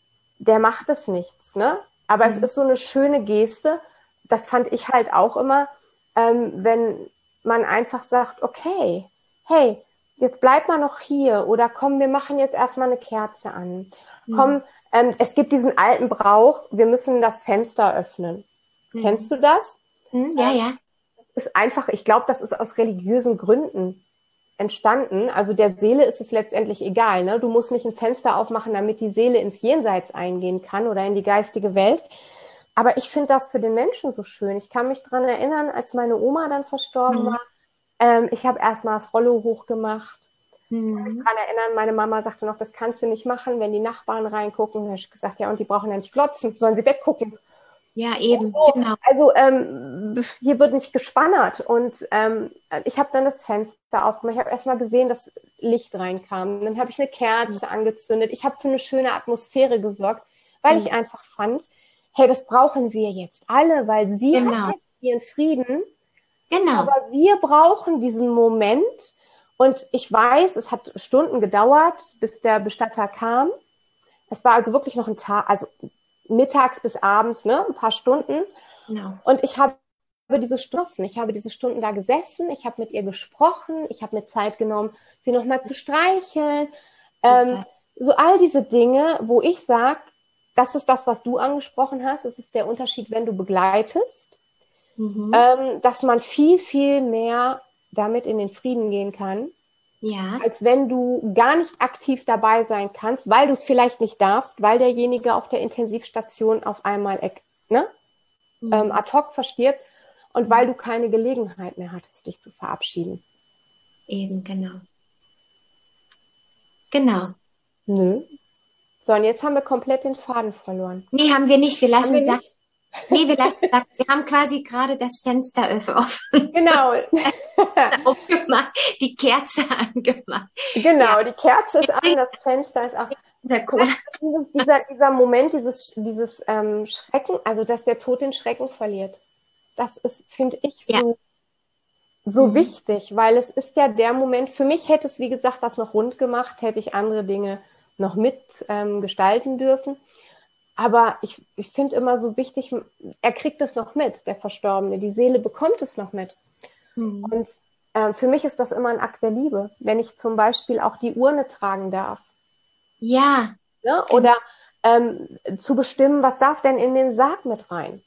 der macht es nichts. Ne? Aber Mhm. es ist so eine schöne Geste. Das fand ich halt auch immer, ähm, wenn man einfach sagt, okay, hey, jetzt bleib mal noch hier oder komm, wir machen jetzt erstmal eine Kerze an. Mhm. Komm, ähm, es gibt diesen alten Brauch, wir müssen das Fenster öffnen. Mhm. Kennst du das? Mhm, ja, ja. Ist einfach, ich glaube, das ist aus religiösen Gründen entstanden. Also der Seele ist es letztendlich egal. Ne? Du musst nicht ein Fenster aufmachen, damit die Seele ins Jenseits eingehen kann oder in die geistige Welt. Aber ich finde das für den Menschen so schön. Ich kann mich dran erinnern, als meine Oma dann verstorben mhm. war. Ähm, ich habe erstmal das Rollo hochgemacht. Mhm. Ich kann mich dran erinnern, meine Mama sagte noch, das kannst du nicht machen, wenn die Nachbarn reingucken. Da habe ich gesagt, ja, und die brauchen ja nicht glotzen, sollen sie weggucken. Ja, eben, so, genau. Also ähm, hier wird nicht gespannert. Und ähm, ich habe dann das Fenster aufgemacht. Ich habe erstmal gesehen, dass Licht reinkam. Dann habe ich eine Kerze mhm. angezündet. Ich habe für eine schöne Atmosphäre gesorgt, weil mhm. ich einfach fand, hey, das brauchen wir jetzt alle, weil sie genau. hat jetzt ihren Frieden. Genau. Aber wir brauchen diesen Moment. Und ich weiß, es hat Stunden gedauert, bis der Bestatter kam. Es war also wirklich noch ein Tag, also mittags bis abends, ne, ein paar Stunden. Genau. Und ich habe diese Stunden, ich habe diese Stunden da gesessen, ich habe mit ihr gesprochen, ich habe mir Zeit genommen, sie nochmal zu streicheln. Ähm, so all diese Dinge, wo ich sage, das ist das, was du angesprochen hast, das ist der Unterschied, wenn du begleitest, mhm. ähm, dass man viel, viel mehr damit in den Frieden gehen kann. Ja. Als wenn du gar nicht aktiv dabei sein kannst, weil du es vielleicht nicht darfst, weil derjenige auf der Intensivstation auf einmal ne, mhm. ähm, ad hoc verstirbt und mhm. weil du keine Gelegenheit mehr hattest, dich zu verabschieden. Eben, genau. Genau. Nö. So, und jetzt haben wir komplett den Faden verloren. Nee, haben wir nicht. Wir lassen wir sagen. Nee, wir lassen sagen. Wir haben quasi gerade das Fenster offen. Genau. Aufgemacht, die Kerze angemacht. Genau, ja. Die Kerze ist an, das Fenster ist auch. Dieses, dieser, dieser Moment, dieses, dieses ähm, Schrecken, also dass der Tod den Schrecken verliert. Das ist, finde ich, so, ja. so mhm. wichtig, weil es ist ja der Moment, für mich hätte es, wie gesagt, das noch rund gemacht, hätte ich andere Dinge noch mit ähm, gestalten dürfen. Aber ich, ich finde immer so wichtig, er kriegt es noch mit, der Verstorbene. Die Seele bekommt es noch mit. Mhm. Und äh, für mich ist das immer ein Akt der Liebe, wenn ich zum Beispiel auch die Urne tragen darf. Ja. Ne? Oder ähm, zu bestimmen, was darf denn in den Sarg mit rein?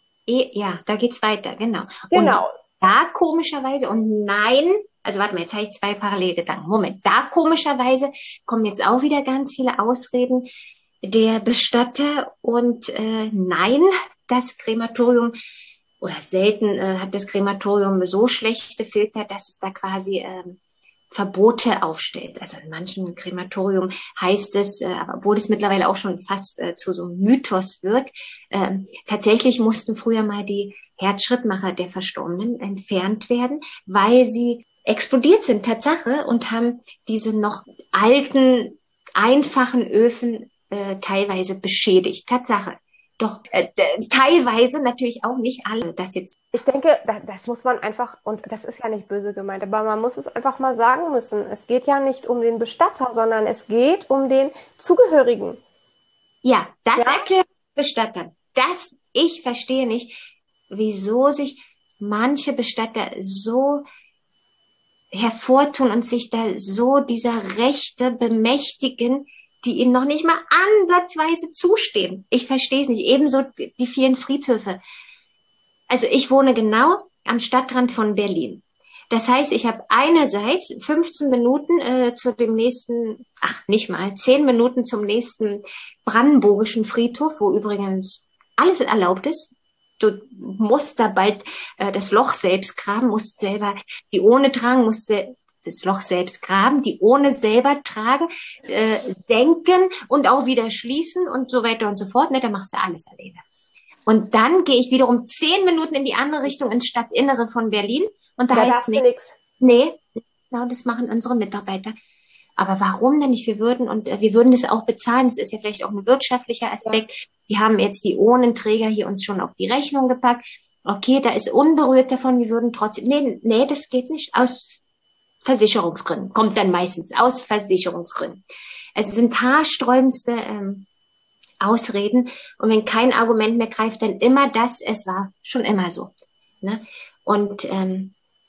Ja, da geht's weiter, genau. Genau. Und da komischerweise, und nein, also warte mal, jetzt habe ich zwei Parallelgedanken. Moment, da komischerweise kommen jetzt auch wieder ganz viele Ausreden der Bestatter und äh, nein, das Krematorium oder selten äh, hat das Krematorium so schlechte Filter, dass es da quasi ähm, Verbote aufstellt. Also in manchen Krematorium heißt es, äh, obwohl es mittlerweile auch schon fast äh, zu so einem Mythos wird, äh, tatsächlich mussten früher mal die Herzschrittmacher der Verstorbenen entfernt werden, weil sie explodiert sind, Tatsache, und haben diese noch alten, einfachen Öfen äh, teilweise beschädigt. Tatsache. Doch äh, teilweise natürlich auch nicht alle. Das jetzt. Ich denke, das muss man einfach, und das ist ja nicht böse gemeint, aber man muss es einfach mal sagen müssen. Es geht ja nicht um den Bestatter, sondern es geht um den Zugehörigen. Ja, das ja? erklärt Bestatter. Das, ich verstehe nicht, wieso sich manche Bestatter so hervortun und sich da so dieser Rechte bemächtigen, die ihnen noch nicht mal ansatzweise zustehen. Ich verstehe es nicht. Ebenso die vielen Friedhöfe. Also ich wohne genau am Stadtrand von Berlin. Das heißt, ich habe einerseits fünfzehn Minuten äh, zu dem nächsten, ach nicht mal, zehn Minuten zum nächsten brandenburgischen Friedhof, wo übrigens alles erlaubt ist. Du musst da bald äh, das Loch selbst graben, musst selber die Urne tragen, musst se- das Loch selbst graben, die Urne selber tragen, äh, denken und auch wieder schließen und so weiter und so fort. Ne, da machst du alles alleine. Und dann gehe ich wiederum zehn Minuten in die andere Richtung ins Stadtinnere von Berlin und da, da heißt nichts. Nee, genau, das machen unsere Mitarbeiter. Aber warum denn nicht? Wir würden und äh, wir würden das auch bezahlen. Das ist ja vielleicht auch ein wirtschaftlicher Aspekt. Ja. Die haben jetzt die Urnenträger hier uns schon auf die Rechnung gepackt. Okay, da ist unberührt davon. Wir würden trotzdem, nee, nee, das geht nicht. Aus Versicherungsgründen. Kommt dann meistens aus Versicherungsgründen. Es sind haarsträubendste ähm, Ausreden. Und wenn kein Argument mehr greift, dann immer das, es war schon immer so. Ne? Und ähm,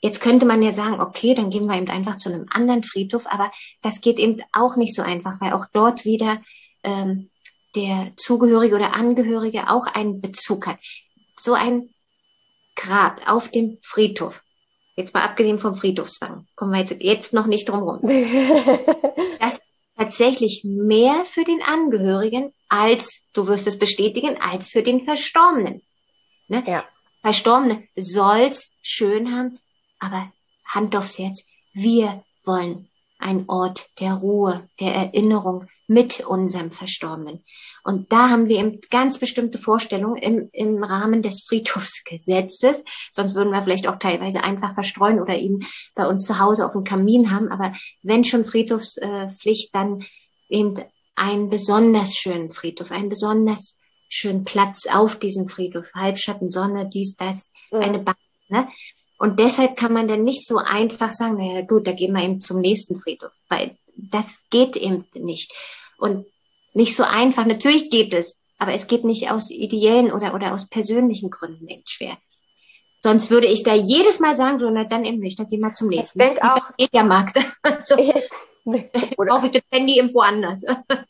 jetzt könnte man ja sagen, okay, dann gehen wir eben einfach zu einem anderen Friedhof, aber das geht eben auch nicht so einfach, weil auch dort wieder ähm, der Zugehörige oder Angehörige auch einen Bezug hat. So ein Grab auf dem Friedhof, jetzt mal abgesehen vom Friedhofszwang, kommen wir jetzt, jetzt noch nicht drum rum. Das ist tatsächlich mehr für den Angehörigen als, du wirst es bestätigen, als für den Verstorbenen. Ne? Ja. Verstorbene soll's schön haben, aber Hand aufs Herz, wir wollen einen Ort der Ruhe, der Erinnerung mit unserem Verstorbenen. Und da haben wir eben ganz bestimmte Vorstellungen im, im Rahmen des Friedhofsgesetzes. Sonst würden wir vielleicht auch teilweise einfach verstreuen oder ihn bei uns zu Hause auf dem Kamin haben. Aber wenn schon Friedhofspflicht, dann eben einen besonders schönen Friedhof, einen besonders schönen Platz auf diesem Friedhof. Halbschatten, Sonne, dies, das, mhm. eine Bank, ne? Und deshalb kann man dann nicht so einfach sagen, naja gut, da gehen wir eben zum nächsten Friedhof, weil das geht eben nicht. Und nicht so einfach, natürlich geht es, aber es geht nicht aus ideellen oder, oder aus persönlichen Gründen eben schwer. Sonst würde ich da jedes Mal sagen, so, na dann eben nicht, dann gehen wir zum nächsten. Ich denke auch. Geht der Markt. So, kaufe ich das Handy irgendwo anders.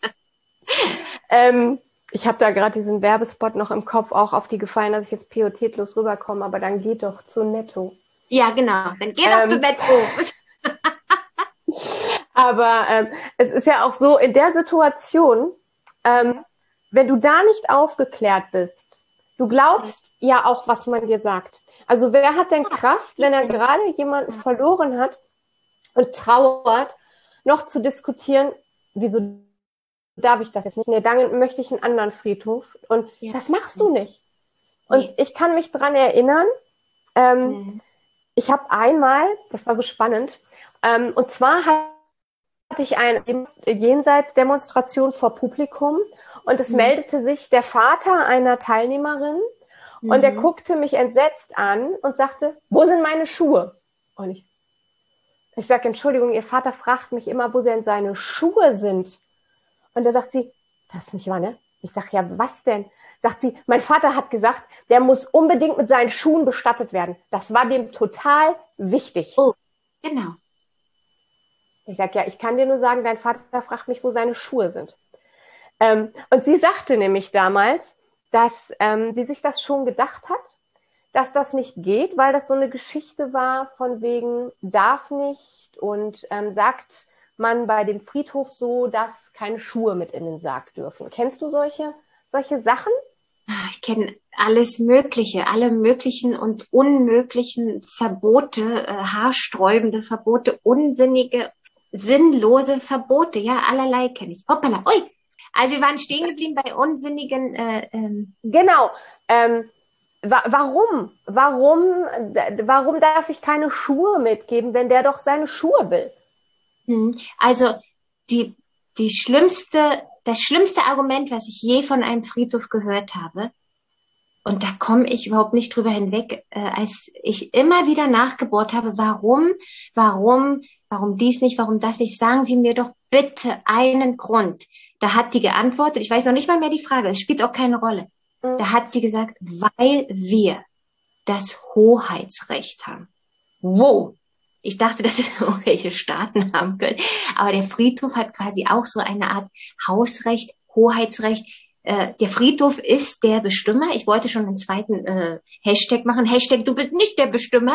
ähm, ich habe da gerade diesen Werbespot noch im Kopf, auch auf die gefallen, dass ich jetzt pietätlos rüberkomme, aber dann geht doch zu Netto. Ja, genau. Dann geh doch ähm, zu Netto. Aber ähm, es ist ja auch so, in der Situation, ähm, wenn du da nicht aufgeklärt bist, du glaubst ja auch, was man dir sagt. Also wer hat denn Kraft, wenn er gerade jemanden verloren hat und trauert, noch zu diskutieren, wieso darf ich das jetzt nicht? Nee, dann möchte ich einen anderen Friedhof. Und ja. Das machst du nicht. Und nee. Ich kann mich dran erinnern, ähm, mhm. ich habe einmal, das war so spannend, ähm, und zwar hatte ich eine Jenseitsdemonstration vor Publikum und es mhm. meldete sich der Vater einer Teilnehmerin mhm. und er guckte mich entsetzt an und sagte, wo sind meine Schuhe? Und ich, ich sage, Entschuldigung, Ihr Vater fragt mich immer, wo denn seine Schuhe sind. Und da sagt sie, das ist nicht wahr, ne? Ich sage, ja, was denn? Sagt sie, mein Vater hat gesagt, der muss unbedingt mit seinen Schuhen bestattet werden. Das war dem total wichtig. Oh, genau. Ich sage, ja, ich kann dir nur sagen, dein Vater fragt mich, wo seine Schuhe sind. Ähm, und sie sagte nämlich damals, dass ähm, sie sich das schon gedacht hat, dass das nicht geht, weil das so eine Geschichte war von wegen, darf nicht und ähm, sagt man bei dem Friedhof so, dass keine Schuhe mit in den Sarg dürfen. Kennst du solche, solche Sachen? Ich kenne alles Mögliche, alle möglichen und unmöglichen Verbote, äh, haarsträubende Verbote, unsinnige, sinnlose Verbote, ja, allerlei kenne ich. Hoppala, ui! Also wir waren stehen geblieben bei unsinnigen... Äh, ähm. Genau. Ähm, wa- warum? Warum, d- warum darf ich keine Schuhe mitgeben, wenn der doch seine Schuhe will? Hm. Also die, die schlimmste, das schlimmste Argument, was ich je von einem Friedhof gehört habe, und da komme ich überhaupt nicht drüber hinweg, äh, als ich immer wieder nachgebohrt habe, warum, warum, warum dies nicht, warum das nicht, sagen Sie mir doch bitte einen Grund. Da hat die geantwortet, ich weiß noch nicht mal mehr die Frage, es spielt auch keine Rolle. Mhm. Da hat sie gesagt, weil wir das Hoheitsrecht haben. Wow! Ich dachte, dass es irgendwelche Staaten haben können. Aber der Friedhof hat quasi auch so eine Art Hausrecht, Hoheitsrecht. Äh, der Friedhof ist der Bestimmer. Ich wollte schon einen zweiten äh, Hashtag machen. Hashtag, du bist nicht der Bestimmer.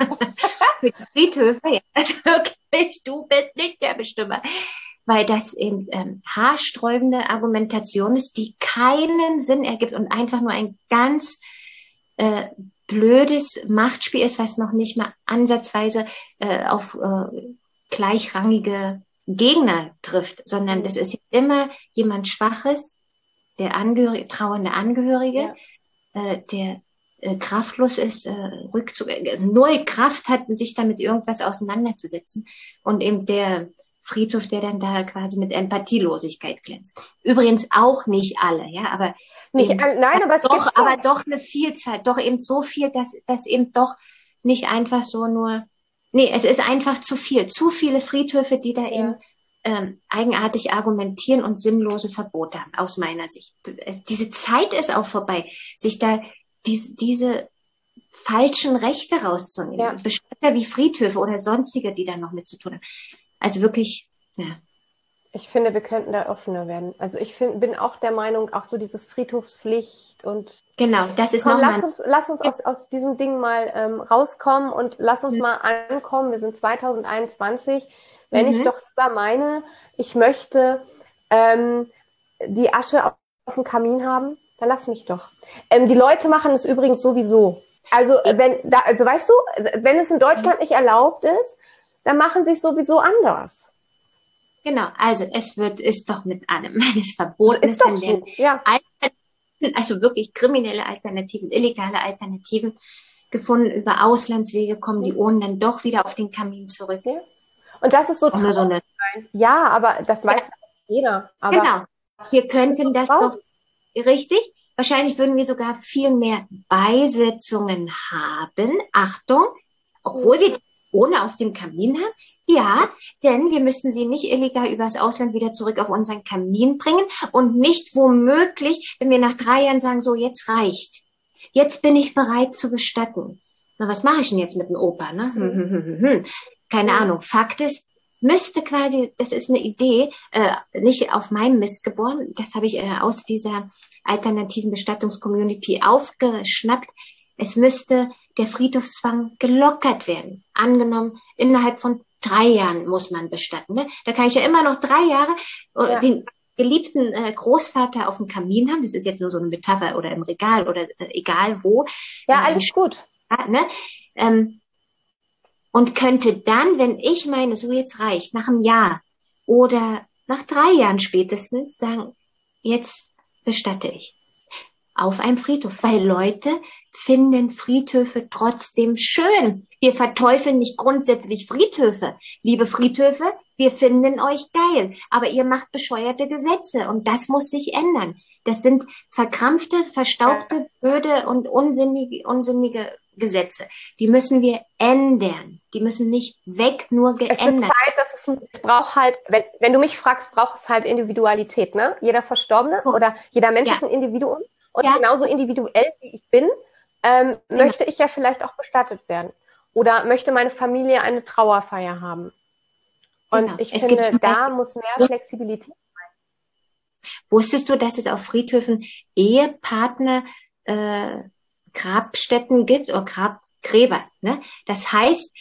Für die Friedhöfe, ja, also wirklich, du bist nicht der Bestimmer. Weil das eben ähm, haarsträubende Argumentation ist, die keinen Sinn ergibt und einfach nur ein ganz äh, blödes Machtspiel ist, was noch nicht mal ansatzweise äh, auf äh, gleichrangige Gegner trifft, sondern das ist immer jemand Schwaches, der Angehörige, trauernde Angehörige, ja. äh, der äh, kraftlos ist, äh, Rückzug, äh, null Kraft hat, sich damit irgendwas auseinanderzusetzen und eben der Friedhof, der dann da quasi mit Empathielosigkeit glänzt. Übrigens auch nicht alle, ja, aber nicht eben, an, nein, aber es doch, gibt so. aber doch eine Vielzahl, doch eben so viel, dass das eben doch nicht einfach so nur, nee, es ist einfach zu viel, zu viele Friedhöfe, die da ja. eben ähm, eigenartig argumentieren und sinnlose Verbote haben, aus meiner Sicht. Es, diese Zeit ist auch vorbei, sich da diese, diese falschen Rechte rauszunehmen. Ja. Bestatter wie Friedhöfe oder sonstige, die da noch mit zu tun haben. Also wirklich, ja. Ich finde, wir könnten da offener werden. Also ich find, bin auch der Meinung, auch so dieses Friedhofspflicht und genau, das ist komm, noch lass uns, lass uns aus, aus diesem Ding mal ähm, rauskommen und lass uns mhm. mal ankommen. Wir sind zwanzig einundzwanzig. Wenn mhm. ich doch lieber meine, ich möchte ähm, die Asche auf, auf dem Kamin haben, dann lass mich doch. Ähm, die Leute machen es übrigens sowieso. Also wenn da, also weißt du, wenn es in Deutschland mhm. nicht erlaubt ist, dann machen sie es sowieso anders. Genau, also es wird, ist doch mit allem, wenn es verboten ist, ist doch so, ja. Also wirklich kriminelle Alternativen, illegale Alternativen gefunden, über Auslandswege kommen die Urnen dann doch wieder auf den Kamin zurück. Ja. Und das ist so traurig. So eine ja, aber das weiß ja. jeder. Aber genau, wir könnten das doch, richtig, wahrscheinlich würden wir sogar viel mehr Beisetzungen haben, Achtung, obwohl mhm. wir die Urne auf dem Kamin haben. Ja, denn wir müssen sie nicht illegal übers Ausland wieder zurück auf unseren Kamin bringen und nicht womöglich, wenn wir nach drei Jahren sagen, so jetzt reicht, jetzt bin ich bereit zu bestatten. Na, was mache ich denn jetzt mit dem Opa? Ne? Mhm. Keine mhm. Ahnung. Fakt ist, müsste quasi, das ist eine Idee, äh, nicht auf meinem Mist geboren, das habe ich äh, aus dieser alternativen Bestattungscommunity aufgeschnappt. Es müsste der Friedhofszwang gelockert werden. Angenommen, innerhalb von drei Jahren muss man bestatten. Ne? Da kann ich ja immer noch drei Jahre ja. den geliebten äh, Großvater auf dem Kamin haben. Das ist jetzt nur so eine Metapher oder im Regal oder äh, egal wo. Ja, alles äh, gut. Ne? Ähm, und könnte dann, wenn ich meine, so jetzt reicht, nach einem Jahr oder nach drei Jahren spätestens sagen, jetzt bestatte ich. Auf einem Friedhof, weil Leute finden Friedhöfe trotzdem schön. Wir verteufeln nicht grundsätzlich Friedhöfe. Liebe Friedhöfe, wir finden euch geil, aber ihr macht bescheuerte Gesetze und das muss sich ändern. Das sind verkrampfte, verstaubte, blöde und unsinnige, unsinnige Gesetze. Die müssen wir ändern. Die müssen nicht weg, nur geändert. Es wird Zeit, dass es, es braucht halt, wenn, wenn du mich fragst, braucht es halt Individualität, ne? Jeder Verstorbene oh. oder jeder Mensch ja. ist ein Individuum. Und ja. genauso individuell wie ich bin, ähm, ja. möchte ich ja vielleicht auch bestattet werden. Oder möchte meine Familie eine Trauerfeier haben. Und genau. ich es finde, da muss mehr Flexibilität sein. Wusstest du, dass es auf Friedhöfen Ehepartner äh, Grabstätten gibt oder Grabgräber? Ne? Das heißt,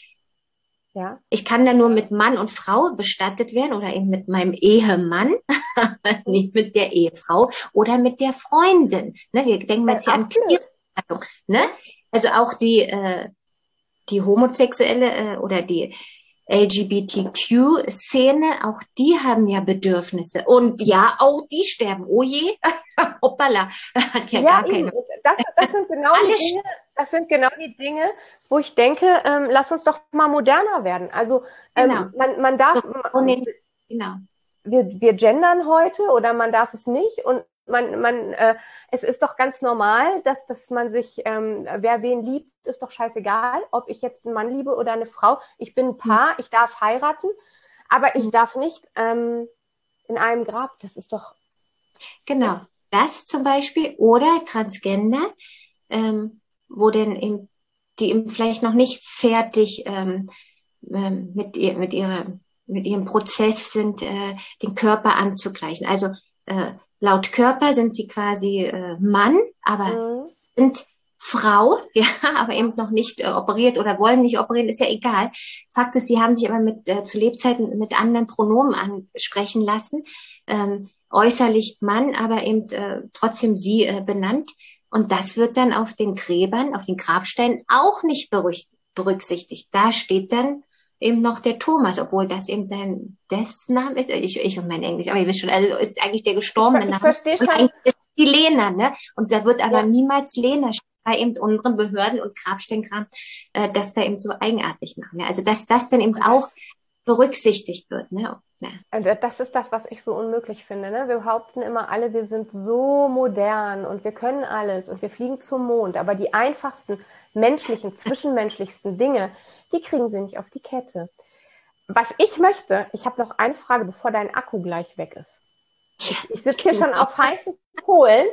ja. ich kann da nur mit Mann und Frau bestattet werden oder eben mit meinem Ehemann, nicht mit der Ehefrau oder mit der Freundin. Ne? Wir denken jetzt hier an Queerbestattung. Ne? Also auch die, äh, die homosexuelle äh, oder die L G B T Q-Szene, auch die haben ja Bedürfnisse. Und ja, auch die sterben. Oh je, hoppala, hat ja, ja gar keine. Das, das, sind genau die Dinge, das sind genau die Dinge, wo ich denke, ähm, lass uns doch mal moderner werden. Also ähm, genau. man, man darf, man, genau. wir, wir gendern heute oder man darf es nicht und man, man, äh, es ist doch ganz normal, dass, dass man sich, ähm, wer wen liebt, ist doch scheißegal, ob ich jetzt einen Mann liebe oder eine Frau. Ich bin ein Paar, ich darf heiraten, aber ich darf nicht ähm, in einem Grab. Das ist doch... Genau, das zum Beispiel. Oder Transgender, ähm, wo denn eben, die eben vielleicht noch nicht fertig ähm, ähm, mit, ihr, mit, ihrer, mit ihrem Prozess sind, äh, den Körper anzugleichen. Also äh, laut Körper sind sie quasi äh, Mann, aber mhm. sind Frau, ja, aber eben noch nicht äh, operiert oder wollen nicht operieren, ist ja egal. Fakt ist, sie haben sich aber mit äh, zu Lebzeiten mit anderen Pronomen ansprechen lassen, ähm, äußerlich Mann, aber eben äh, trotzdem sie äh, benannt. Und das wird dann auf den Gräbern, auf den Grabsteinen auch nicht berücksichtigt. Da steht dann eben noch der Thomas, obwohl das eben sein Death-Name ist. Ich, ich und mein Englisch, aber ihr wisst schon, also ist eigentlich der gestorbene ich, ich Name. Verstehe schon. Eigentlich ist die Lena, ne? Und da wird aber ja. niemals Lena bei eben unseren Behörden und Grabsteinkram, äh, das da eben so eigenartig machen. Ne? Also dass das dann eben okay. auch berücksichtigt wird, ne? Ja. Also das ist das, was ich so unmöglich finde. Ne? Wir behaupten immer alle, wir sind so modern und wir können alles und wir fliegen zum Mond. Aber die einfachsten menschlichen, zwischenmenschlichsten Dinge, die kriegen sie nicht auf die Kette. Was ich möchte, ich habe noch eine Frage, bevor dein Akku gleich weg ist. Ich, ich sitze hier schon auf heißen Kohlen,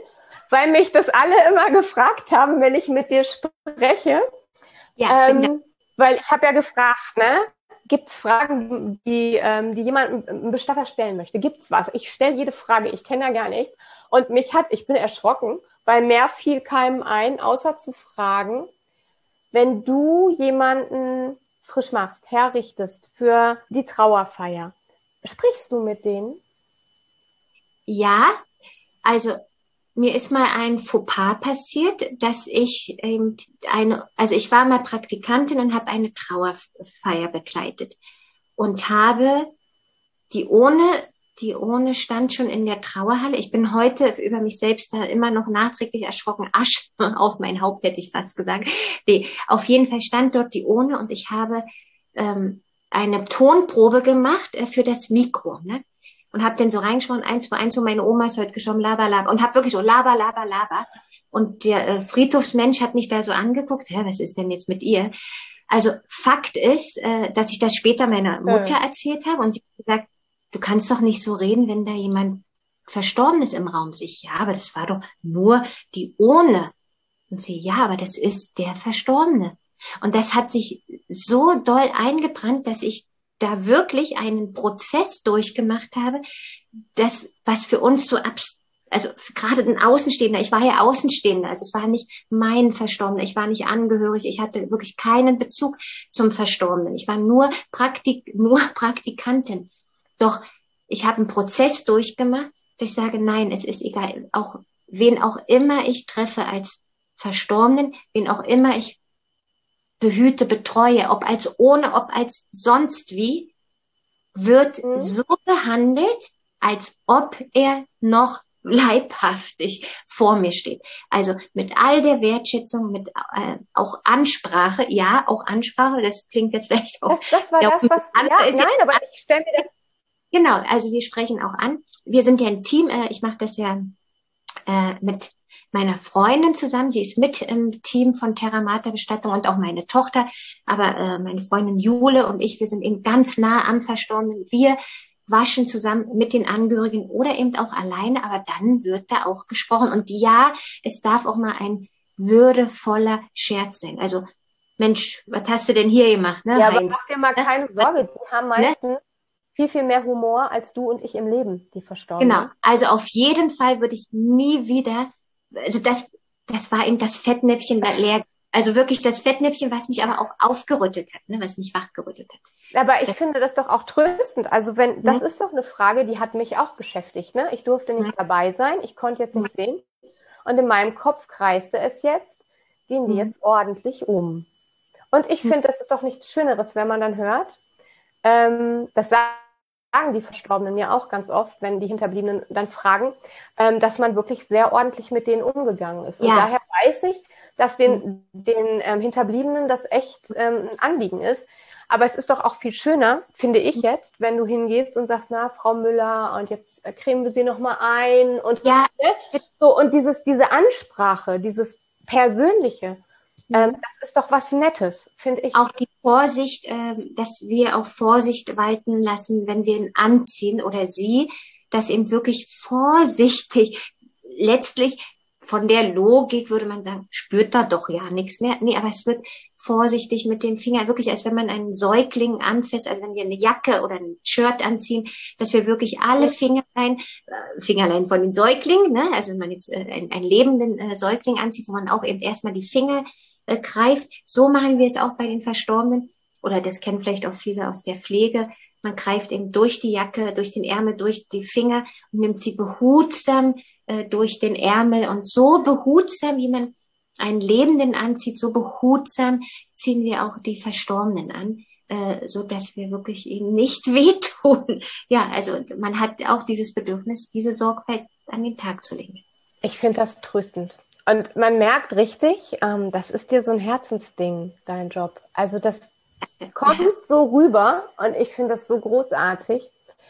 weil mich das alle immer gefragt haben, wenn ich mit dir spreche. Ja, ähm, weil ich habe ja gefragt, ne? Gibt es Fragen, die, ähm, die jemand, ein Bestatter stellen möchte? Gibt's was? Ich stelle jede Frage, ich kenne ja gar nichts. Und mich hat, ich bin erschrocken, weil mehr fiel keinem ein, außer zu fragen, wenn du jemanden frisch machst, herrichtest für die Trauerfeier, sprichst du mit denen? Ja, also mir ist mal ein Fauxpas passiert, dass ich ähm, eine, also ich war mal Praktikantin und habe eine Trauerfeier begleitet und habe die Urne, die Urne stand schon in der Trauerhalle. Ich bin heute über mich selbst da immer noch nachträglich erschrocken. Asch auf mein Haupt, hätte ich fast gesagt. Nee, auf jeden Fall stand dort die Urne und ich habe ähm, eine Tonprobe gemacht äh, für das Mikro, ne? Und habe dann so reingeschaut, eins zu eins, so meine Oma ist heute gestorben, laber, laber. Und habe wirklich so laber, laber, laber. Und der äh, Friedhofsmensch hat mich da so angeguckt, hä, was ist denn jetzt mit ihr? Also Fakt ist, äh, dass ich das später meiner Mutter erzählt habe und sie hat gesagt, du kannst doch nicht so reden, wenn da jemand Verstorbenes im Raum ist. Ich, ja, aber das war doch nur die Urne. Und sie, ja, aber das ist der Verstorbene. Und das hat sich so doll eingebrannt, dass ich da wirklich einen Prozess durchgemacht habe, das, was für uns so abs, also gerade ein Außenstehender, ich war ja Außenstehender, also es war nicht mein Verstorbener, ich war nicht angehörig, ich hatte wirklich keinen Bezug zum Verstorbenen. Ich war nur Praktik, nur Praktikantin. Doch ich habe einen Prozess durchgemacht, dass ich sage, nein, es ist egal, auch wen auch immer ich treffe als Verstorbenen, wen auch immer ich behüte, betreue, ob als ohne, ob als sonst wie, wird mhm. so behandelt, als ob er noch leibhaftig vor mir steht. Also mit all der Wertschätzung, mit äh, auch Ansprache, ja, auch Ansprache, das klingt jetzt vielleicht auch... Das, das war das, was... Ja, ist nein, aber ich stelle mir das... Genau, also wir sprechen auch an. Wir sind ja ein Team, äh, ich mache das ja äh, mit meiner Freundin zusammen. Sie ist mit im Team von Terramata Bestattung und auch meine Tochter. Aber äh, meine Freundin Jule und ich, wir sind eben ganz nah am Verstorbenen. Wir waschen zusammen mit den Angehörigen oder eben auch alleine, aber dann wird da auch gesprochen. Und ja, es darf auch mal ein würdevoller Scherz sein. Also, Mensch, was hast du denn hier gemacht, ne, ja, Heinz? Aber mach dir mal keine Sorge, die haben meistens ne? viel, viel mehr Humor als du und ich im Leben, die Verstorbenen. Genau, also auf jeden Fall würde ich nie wieder, also das, das war eben das Fettnäpfchen leer. Also wirklich das Fettnäpfchen, was mich aber auch aufgerüttelt hat, ne, was mich wachgerüttelt hat. Aber ich das, finde das doch auch tröstend. Also wenn, das ne? ist doch eine Frage, die hat mich auch beschäftigt. Ne? Ich durfte nicht ne? dabei sein, ich konnte jetzt nicht ne? sehen. Und in meinem Kopf kreiste es jetzt, gehen die ne? jetzt ordentlich um. Und ich ne? finde, das ist doch nichts Schöneres, wenn man dann hört, ähm, das sagen die Verstorbenen mir auch ganz oft, wenn die Hinterbliebenen dann fragen, ähm, dass man wirklich sehr ordentlich mit denen umgegangen ist. Und ja. daher weiß ich, dass den, den ähm, Hinterbliebenen das echt ähm, ein Anliegen ist. Aber es ist doch auch viel schöner, finde ich jetzt, wenn du hingehst und sagst, na, Frau Müller, und jetzt äh, cremen wir sie nochmal ein. Und, ja. ne? so, und dieses, diese Ansprache, dieses Persönliche, mhm. ähm, das ist doch was Nettes, finde ich. Auch die Vorsicht, äh, dass wir auch Vorsicht walten lassen, wenn wir ihn anziehen oder sie, dass eben wirklich vorsichtig, letztlich von der Logik würde man sagen, spürt da doch ja nichts mehr. Nee, aber es wird vorsichtig mit den Fingern, wirklich als wenn man einen Säugling anfasst, also wenn wir eine Jacke oder ein Shirt anziehen, dass wir wirklich alle Fingerlein, äh, Fingerlein von den Säuglingen, ne? Also wenn man jetzt äh, einen, einen lebenden äh, Säugling anzieht, wo man auch eben erstmal die Finger äh, greift, so machen wir es auch bei den Verstorbenen. Oder das kennen vielleicht auch viele aus der Pflege. Man greift eben durch die Jacke, durch den Ärmel, durch die Finger und nimmt sie behutsam äh, durch den Ärmel. Und so behutsam, wie man einen Lebenden anzieht, so behutsam ziehen wir auch die Verstorbenen an, äh, so dass wir wirklich ihnen nicht wehtun. Ja, also man hat auch dieses Bedürfnis, diese Sorgfalt an den Tag zu legen. Ich finde das tröstend. Und man merkt richtig, ähm, das ist dir so ein Herzensding, dein Job. Also das kommt ja. so rüber und ich finde das so großartig.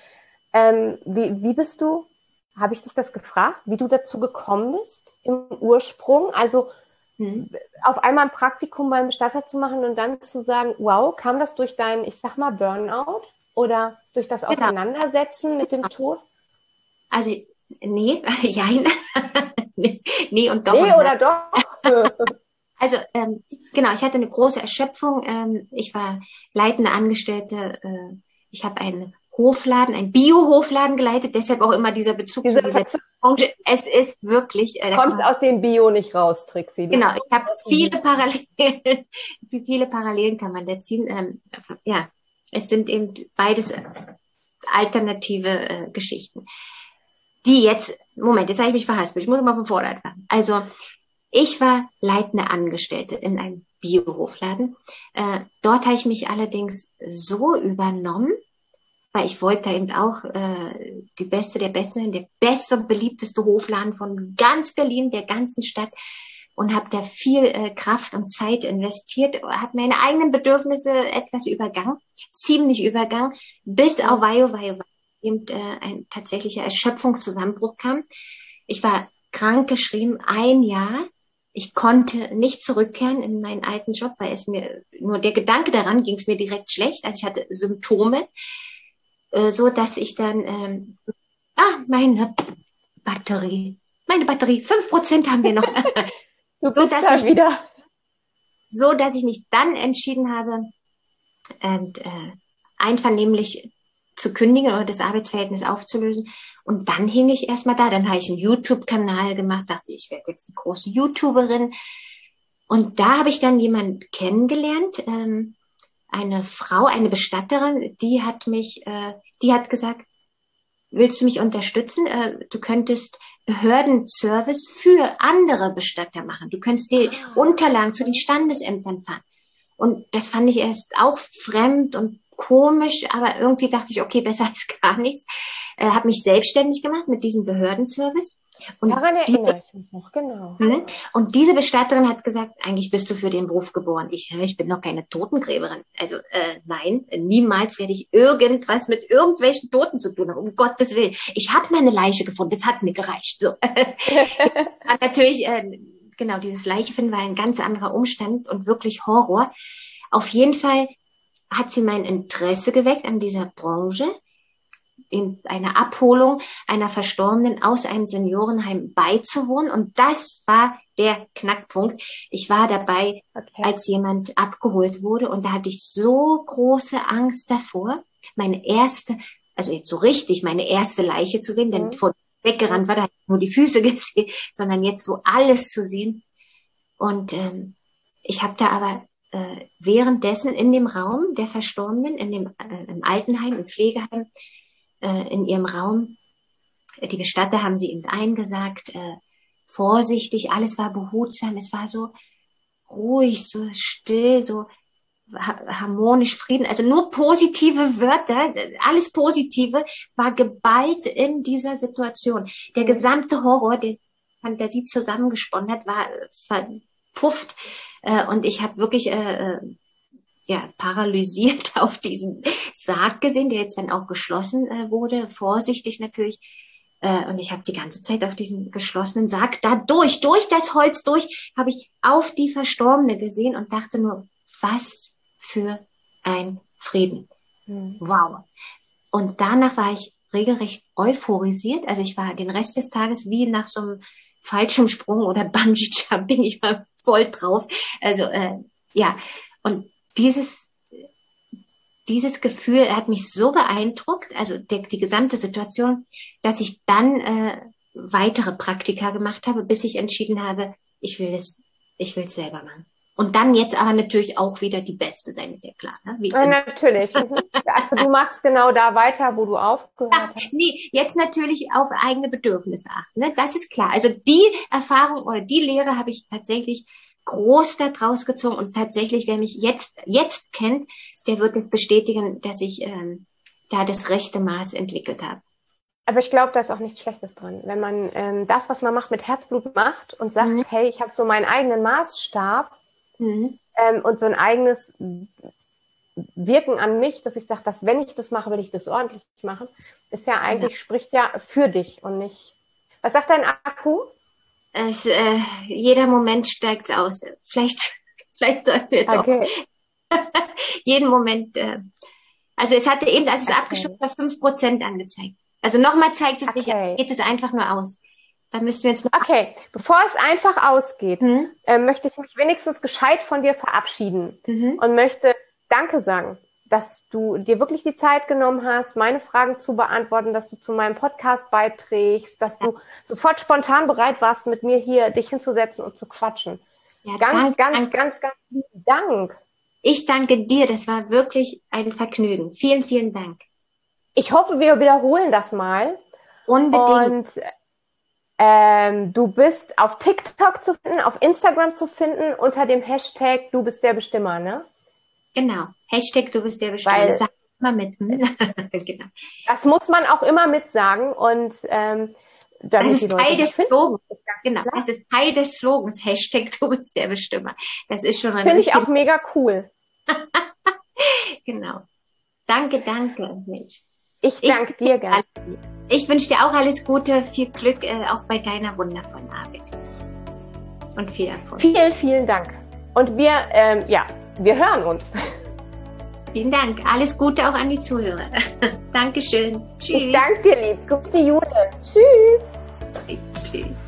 Ähm, wie, wie bist du, habe ich dich das gefragt, wie du dazu gekommen bist im Ursprung? Also hm. auf einmal ein Praktikum beim Bestatter zu machen und dann zu sagen, wow, kam das durch dein, ich sag mal, Burnout oder durch das Auseinandersetzen genau. mit dem Tod? Also, nee, jein. nee und doch. Nee und oder doch? Also ähm, genau, ich hatte eine große Erschöpfung. Ähm, ich war leitende Angestellte. Äh, ich habe einen Hofladen, einen Bio-Hofladen geleitet. Deshalb auch immer dieser Bezug Diese zu dieser Branche. Es ist wirklich. Äh, Du da kommst kann man, aus dem Bio nicht raus, Trixie. Du genau, kommst ich habe aus dem viele Bio. Parallelen. viele Parallelen kann man da ziehen. Ähm, ja, es sind eben beides alternative äh, Geschichten. Die jetzt, Moment, jetzt habe ich mich verhaspelt. Ich muss mal von vorne anfangen. Also ich war leitende Angestellte in einem Biohofladen. Äh, dort habe ich mich allerdings so übernommen, weil ich wollte eben auch äh, die Beste der Besten, der beste und beliebteste Hofladen von ganz Berlin, der ganzen Stadt und habe da viel äh, Kraft und Zeit investiert, habe meine eigenen Bedürfnisse etwas übergangen, ziemlich übergangen, bis Mhm. auf Weio, Weio, eben äh, ein tatsächlicher Erschöpfungszusammenbruch kam. Ich war krankgeschrieben, ein Jahr. Ich konnte nicht zurückkehren in meinen alten Job, weil es mir, nur der Gedanke daran ging es mir direkt schlecht. Also ich hatte Symptome, äh, so dass ich dann, ähm, ah, meine Batterie, meine Batterie, fünf Prozent haben wir noch. Du so bist dass da ich, wieder. so dass ich mich dann entschieden habe, und, äh, einvernehmlich zu kündigen oder das Arbeitsverhältnis aufzulösen. Und dann hing ich erstmal da. Dann habe ich einen YouTube-Kanal gemacht, dachte ich, ich werde jetzt die große YouTuberin. Und da habe ich dann jemanden kennengelernt, ähm, eine Frau, eine Bestatterin, die hat mich, äh, die hat gesagt, willst du mich unterstützen? Äh, du könntest Behördenservice für andere Bestatter machen. Du könntest die Ah. Unterlagen zu den Standesämtern fahren. Und das fand ich erst auch fremd und komisch, aber irgendwie dachte ich, okay, besser als gar nichts. Äh, habe mich selbstständig gemacht mit diesem Behördenservice. Und Daran diese, erinnere ich mich noch, genau. hm, und diese Bestatterin hat gesagt, eigentlich bist du für den Beruf geboren. Ich, ich bin noch keine Totengräberin. Also äh, nein, niemals werde ich irgendwas mit irgendwelchen Toten zu tun haben, um Gottes Willen. Ich habe meine Leiche gefunden, das hat mir gereicht. So. Hat natürlich, äh, genau, dieses Leiche finden war ein ganz anderer Umstand und wirklich Horror. Auf jeden Fall hat sie mein Interesse geweckt an dieser Branche, in einer Abholung einer Verstorbenen aus einem Seniorenheim beizuwohnen. Und das war der Knackpunkt. Ich war dabei, Okay. als jemand abgeholt wurde. Und da hatte ich so große Angst davor, meine erste, also jetzt so richtig, meine erste Leiche zu sehen, denn Mhm. vor weggerannt war, da nur die Füße gesehen, sondern jetzt so alles zu sehen. Und ähm, ich habe da aber äh, währenddessen in dem Raum der Verstorbenen, in dem äh, im Altenheim, im Pflegeheim, äh, in ihrem Raum, äh, die Bestatter haben sie eben eingesagt, äh, vorsichtig, alles war behutsam, es war so ruhig, so still, so ha harmonisch, Frieden, also nur positive Wörter, alles Positive war geballt in dieser Situation. Der Mhm. gesamte Horror, der Fantasie zusammengesponnen hat, war äh, verpufft äh, und ich habe wirklich äh, äh, ja, paralysiert auf diesen Sarg gesehen, der jetzt dann auch geschlossen äh, wurde, vorsichtig natürlich. Äh, und ich habe die ganze Zeit auf diesen geschlossenen Sarg da durch, durch das Holz durch, habe ich auf die Verstorbene gesehen und dachte nur, was für ein Frieden. Mhm. Wow. Und danach war ich regelrecht euphorisiert. Also ich war den Rest des Tages wie nach so einem Fallschirmsprung oder Bungee-Jumping. Ich war voll drauf. Also äh, ja, und dieses, dieses Gefühl hat mich so beeindruckt, also der, die gesamte Situation, dass ich dann äh, weitere Praktika gemacht habe, bis ich entschieden habe, ich will es, ich will es selber machen. Und dann jetzt aber natürlich auch wieder die Beste sein, ist ja klar. Ne? Wie Ja, natürlich. Mhm. Also du machst genau da weiter, wo du aufgehört hast. Nee, jetzt natürlich auf eigene Bedürfnisse achten. Ne? Das ist klar. Also die Erfahrung oder die Lehre habe ich tatsächlich groß daraus gezogen und tatsächlich, wer mich jetzt jetzt kennt, der wird es bestätigen, dass ich ähm, da das rechte Maß entwickelt habe. Aber ich glaube, da ist auch nichts Schlechtes dran. Wenn man ähm, das, was man macht, mit Herzblut macht und sagt, Mhm. hey, ich habe so meinen eigenen Maßstab Mhm. ähm, und so ein eigenes Wirken an mich, dass ich sage, dass wenn ich das mache, will ich das ordentlich machen, ist ja eigentlich, Ja. spricht ja für dich und nicht. Was sagt dein Akku? Es, äh, jeder Moment steigt aus. Vielleicht, vielleicht sollten wir doch Okay. jeden Moment. Äh, also es hatte eben, als es Okay. abgestimmt war, fünf Prozent angezeigt. Also nochmal zeigt es nicht, Okay. geht es einfach nur aus. Da müssen wir uns noch... Okay, bevor es einfach ausgeht, Mhm. äh, möchte ich mich wenigstens gescheit von dir verabschieden Mhm. und möchte Danke sagen, dass du dir wirklich die Zeit genommen hast, meine Fragen zu beantworten, dass du zu meinem Podcast beiträgst, dass Ja. du sofort spontan bereit warst, mit mir hier dich hinzusetzen und zu quatschen. Ja, Ganz, danke, ganz, danke. ganz, ganz lieben Dank. Ich danke dir, das war wirklich ein Vergnügen. Vielen, vielen Dank. Ich hoffe, wir wiederholen das mal. Unbedingt. Und ähm, du bist auf TikTok zu finden, auf Instagram zu finden, unter dem Hashtag Du bist der Bestimmer, ne? Genau. Hashtag Du bist der Bestimmer. Weil- Das sag ich mal mit. Hm? Genau. Das muss man auch immer mitsagen und ähm, damit Das die ist Leute Teil dich des finden. Slogans. Ist ganz Genau. klar. Das ist Teil des Slogans. Hashtag Du bist der Bestimmer. Das ist schon ein Finde ich richtiger- auch mega cool. Genau. Danke, danke, Mensch. Ich Ich- danke dir ganz. Ich wünsche dir auch alles Gute, viel Glück, äh, auch bei deiner wundervollen Arbeit. Und viel Erfolg. Vielen, vielen Dank. Und wir, ähm, ja, wir hören uns. Vielen Dank. Alles Gute auch an die Zuhörer. Dankeschön. Tschüss. Ich danke dir, lieb. Grüß die Jule. Tschüss. Tschüss.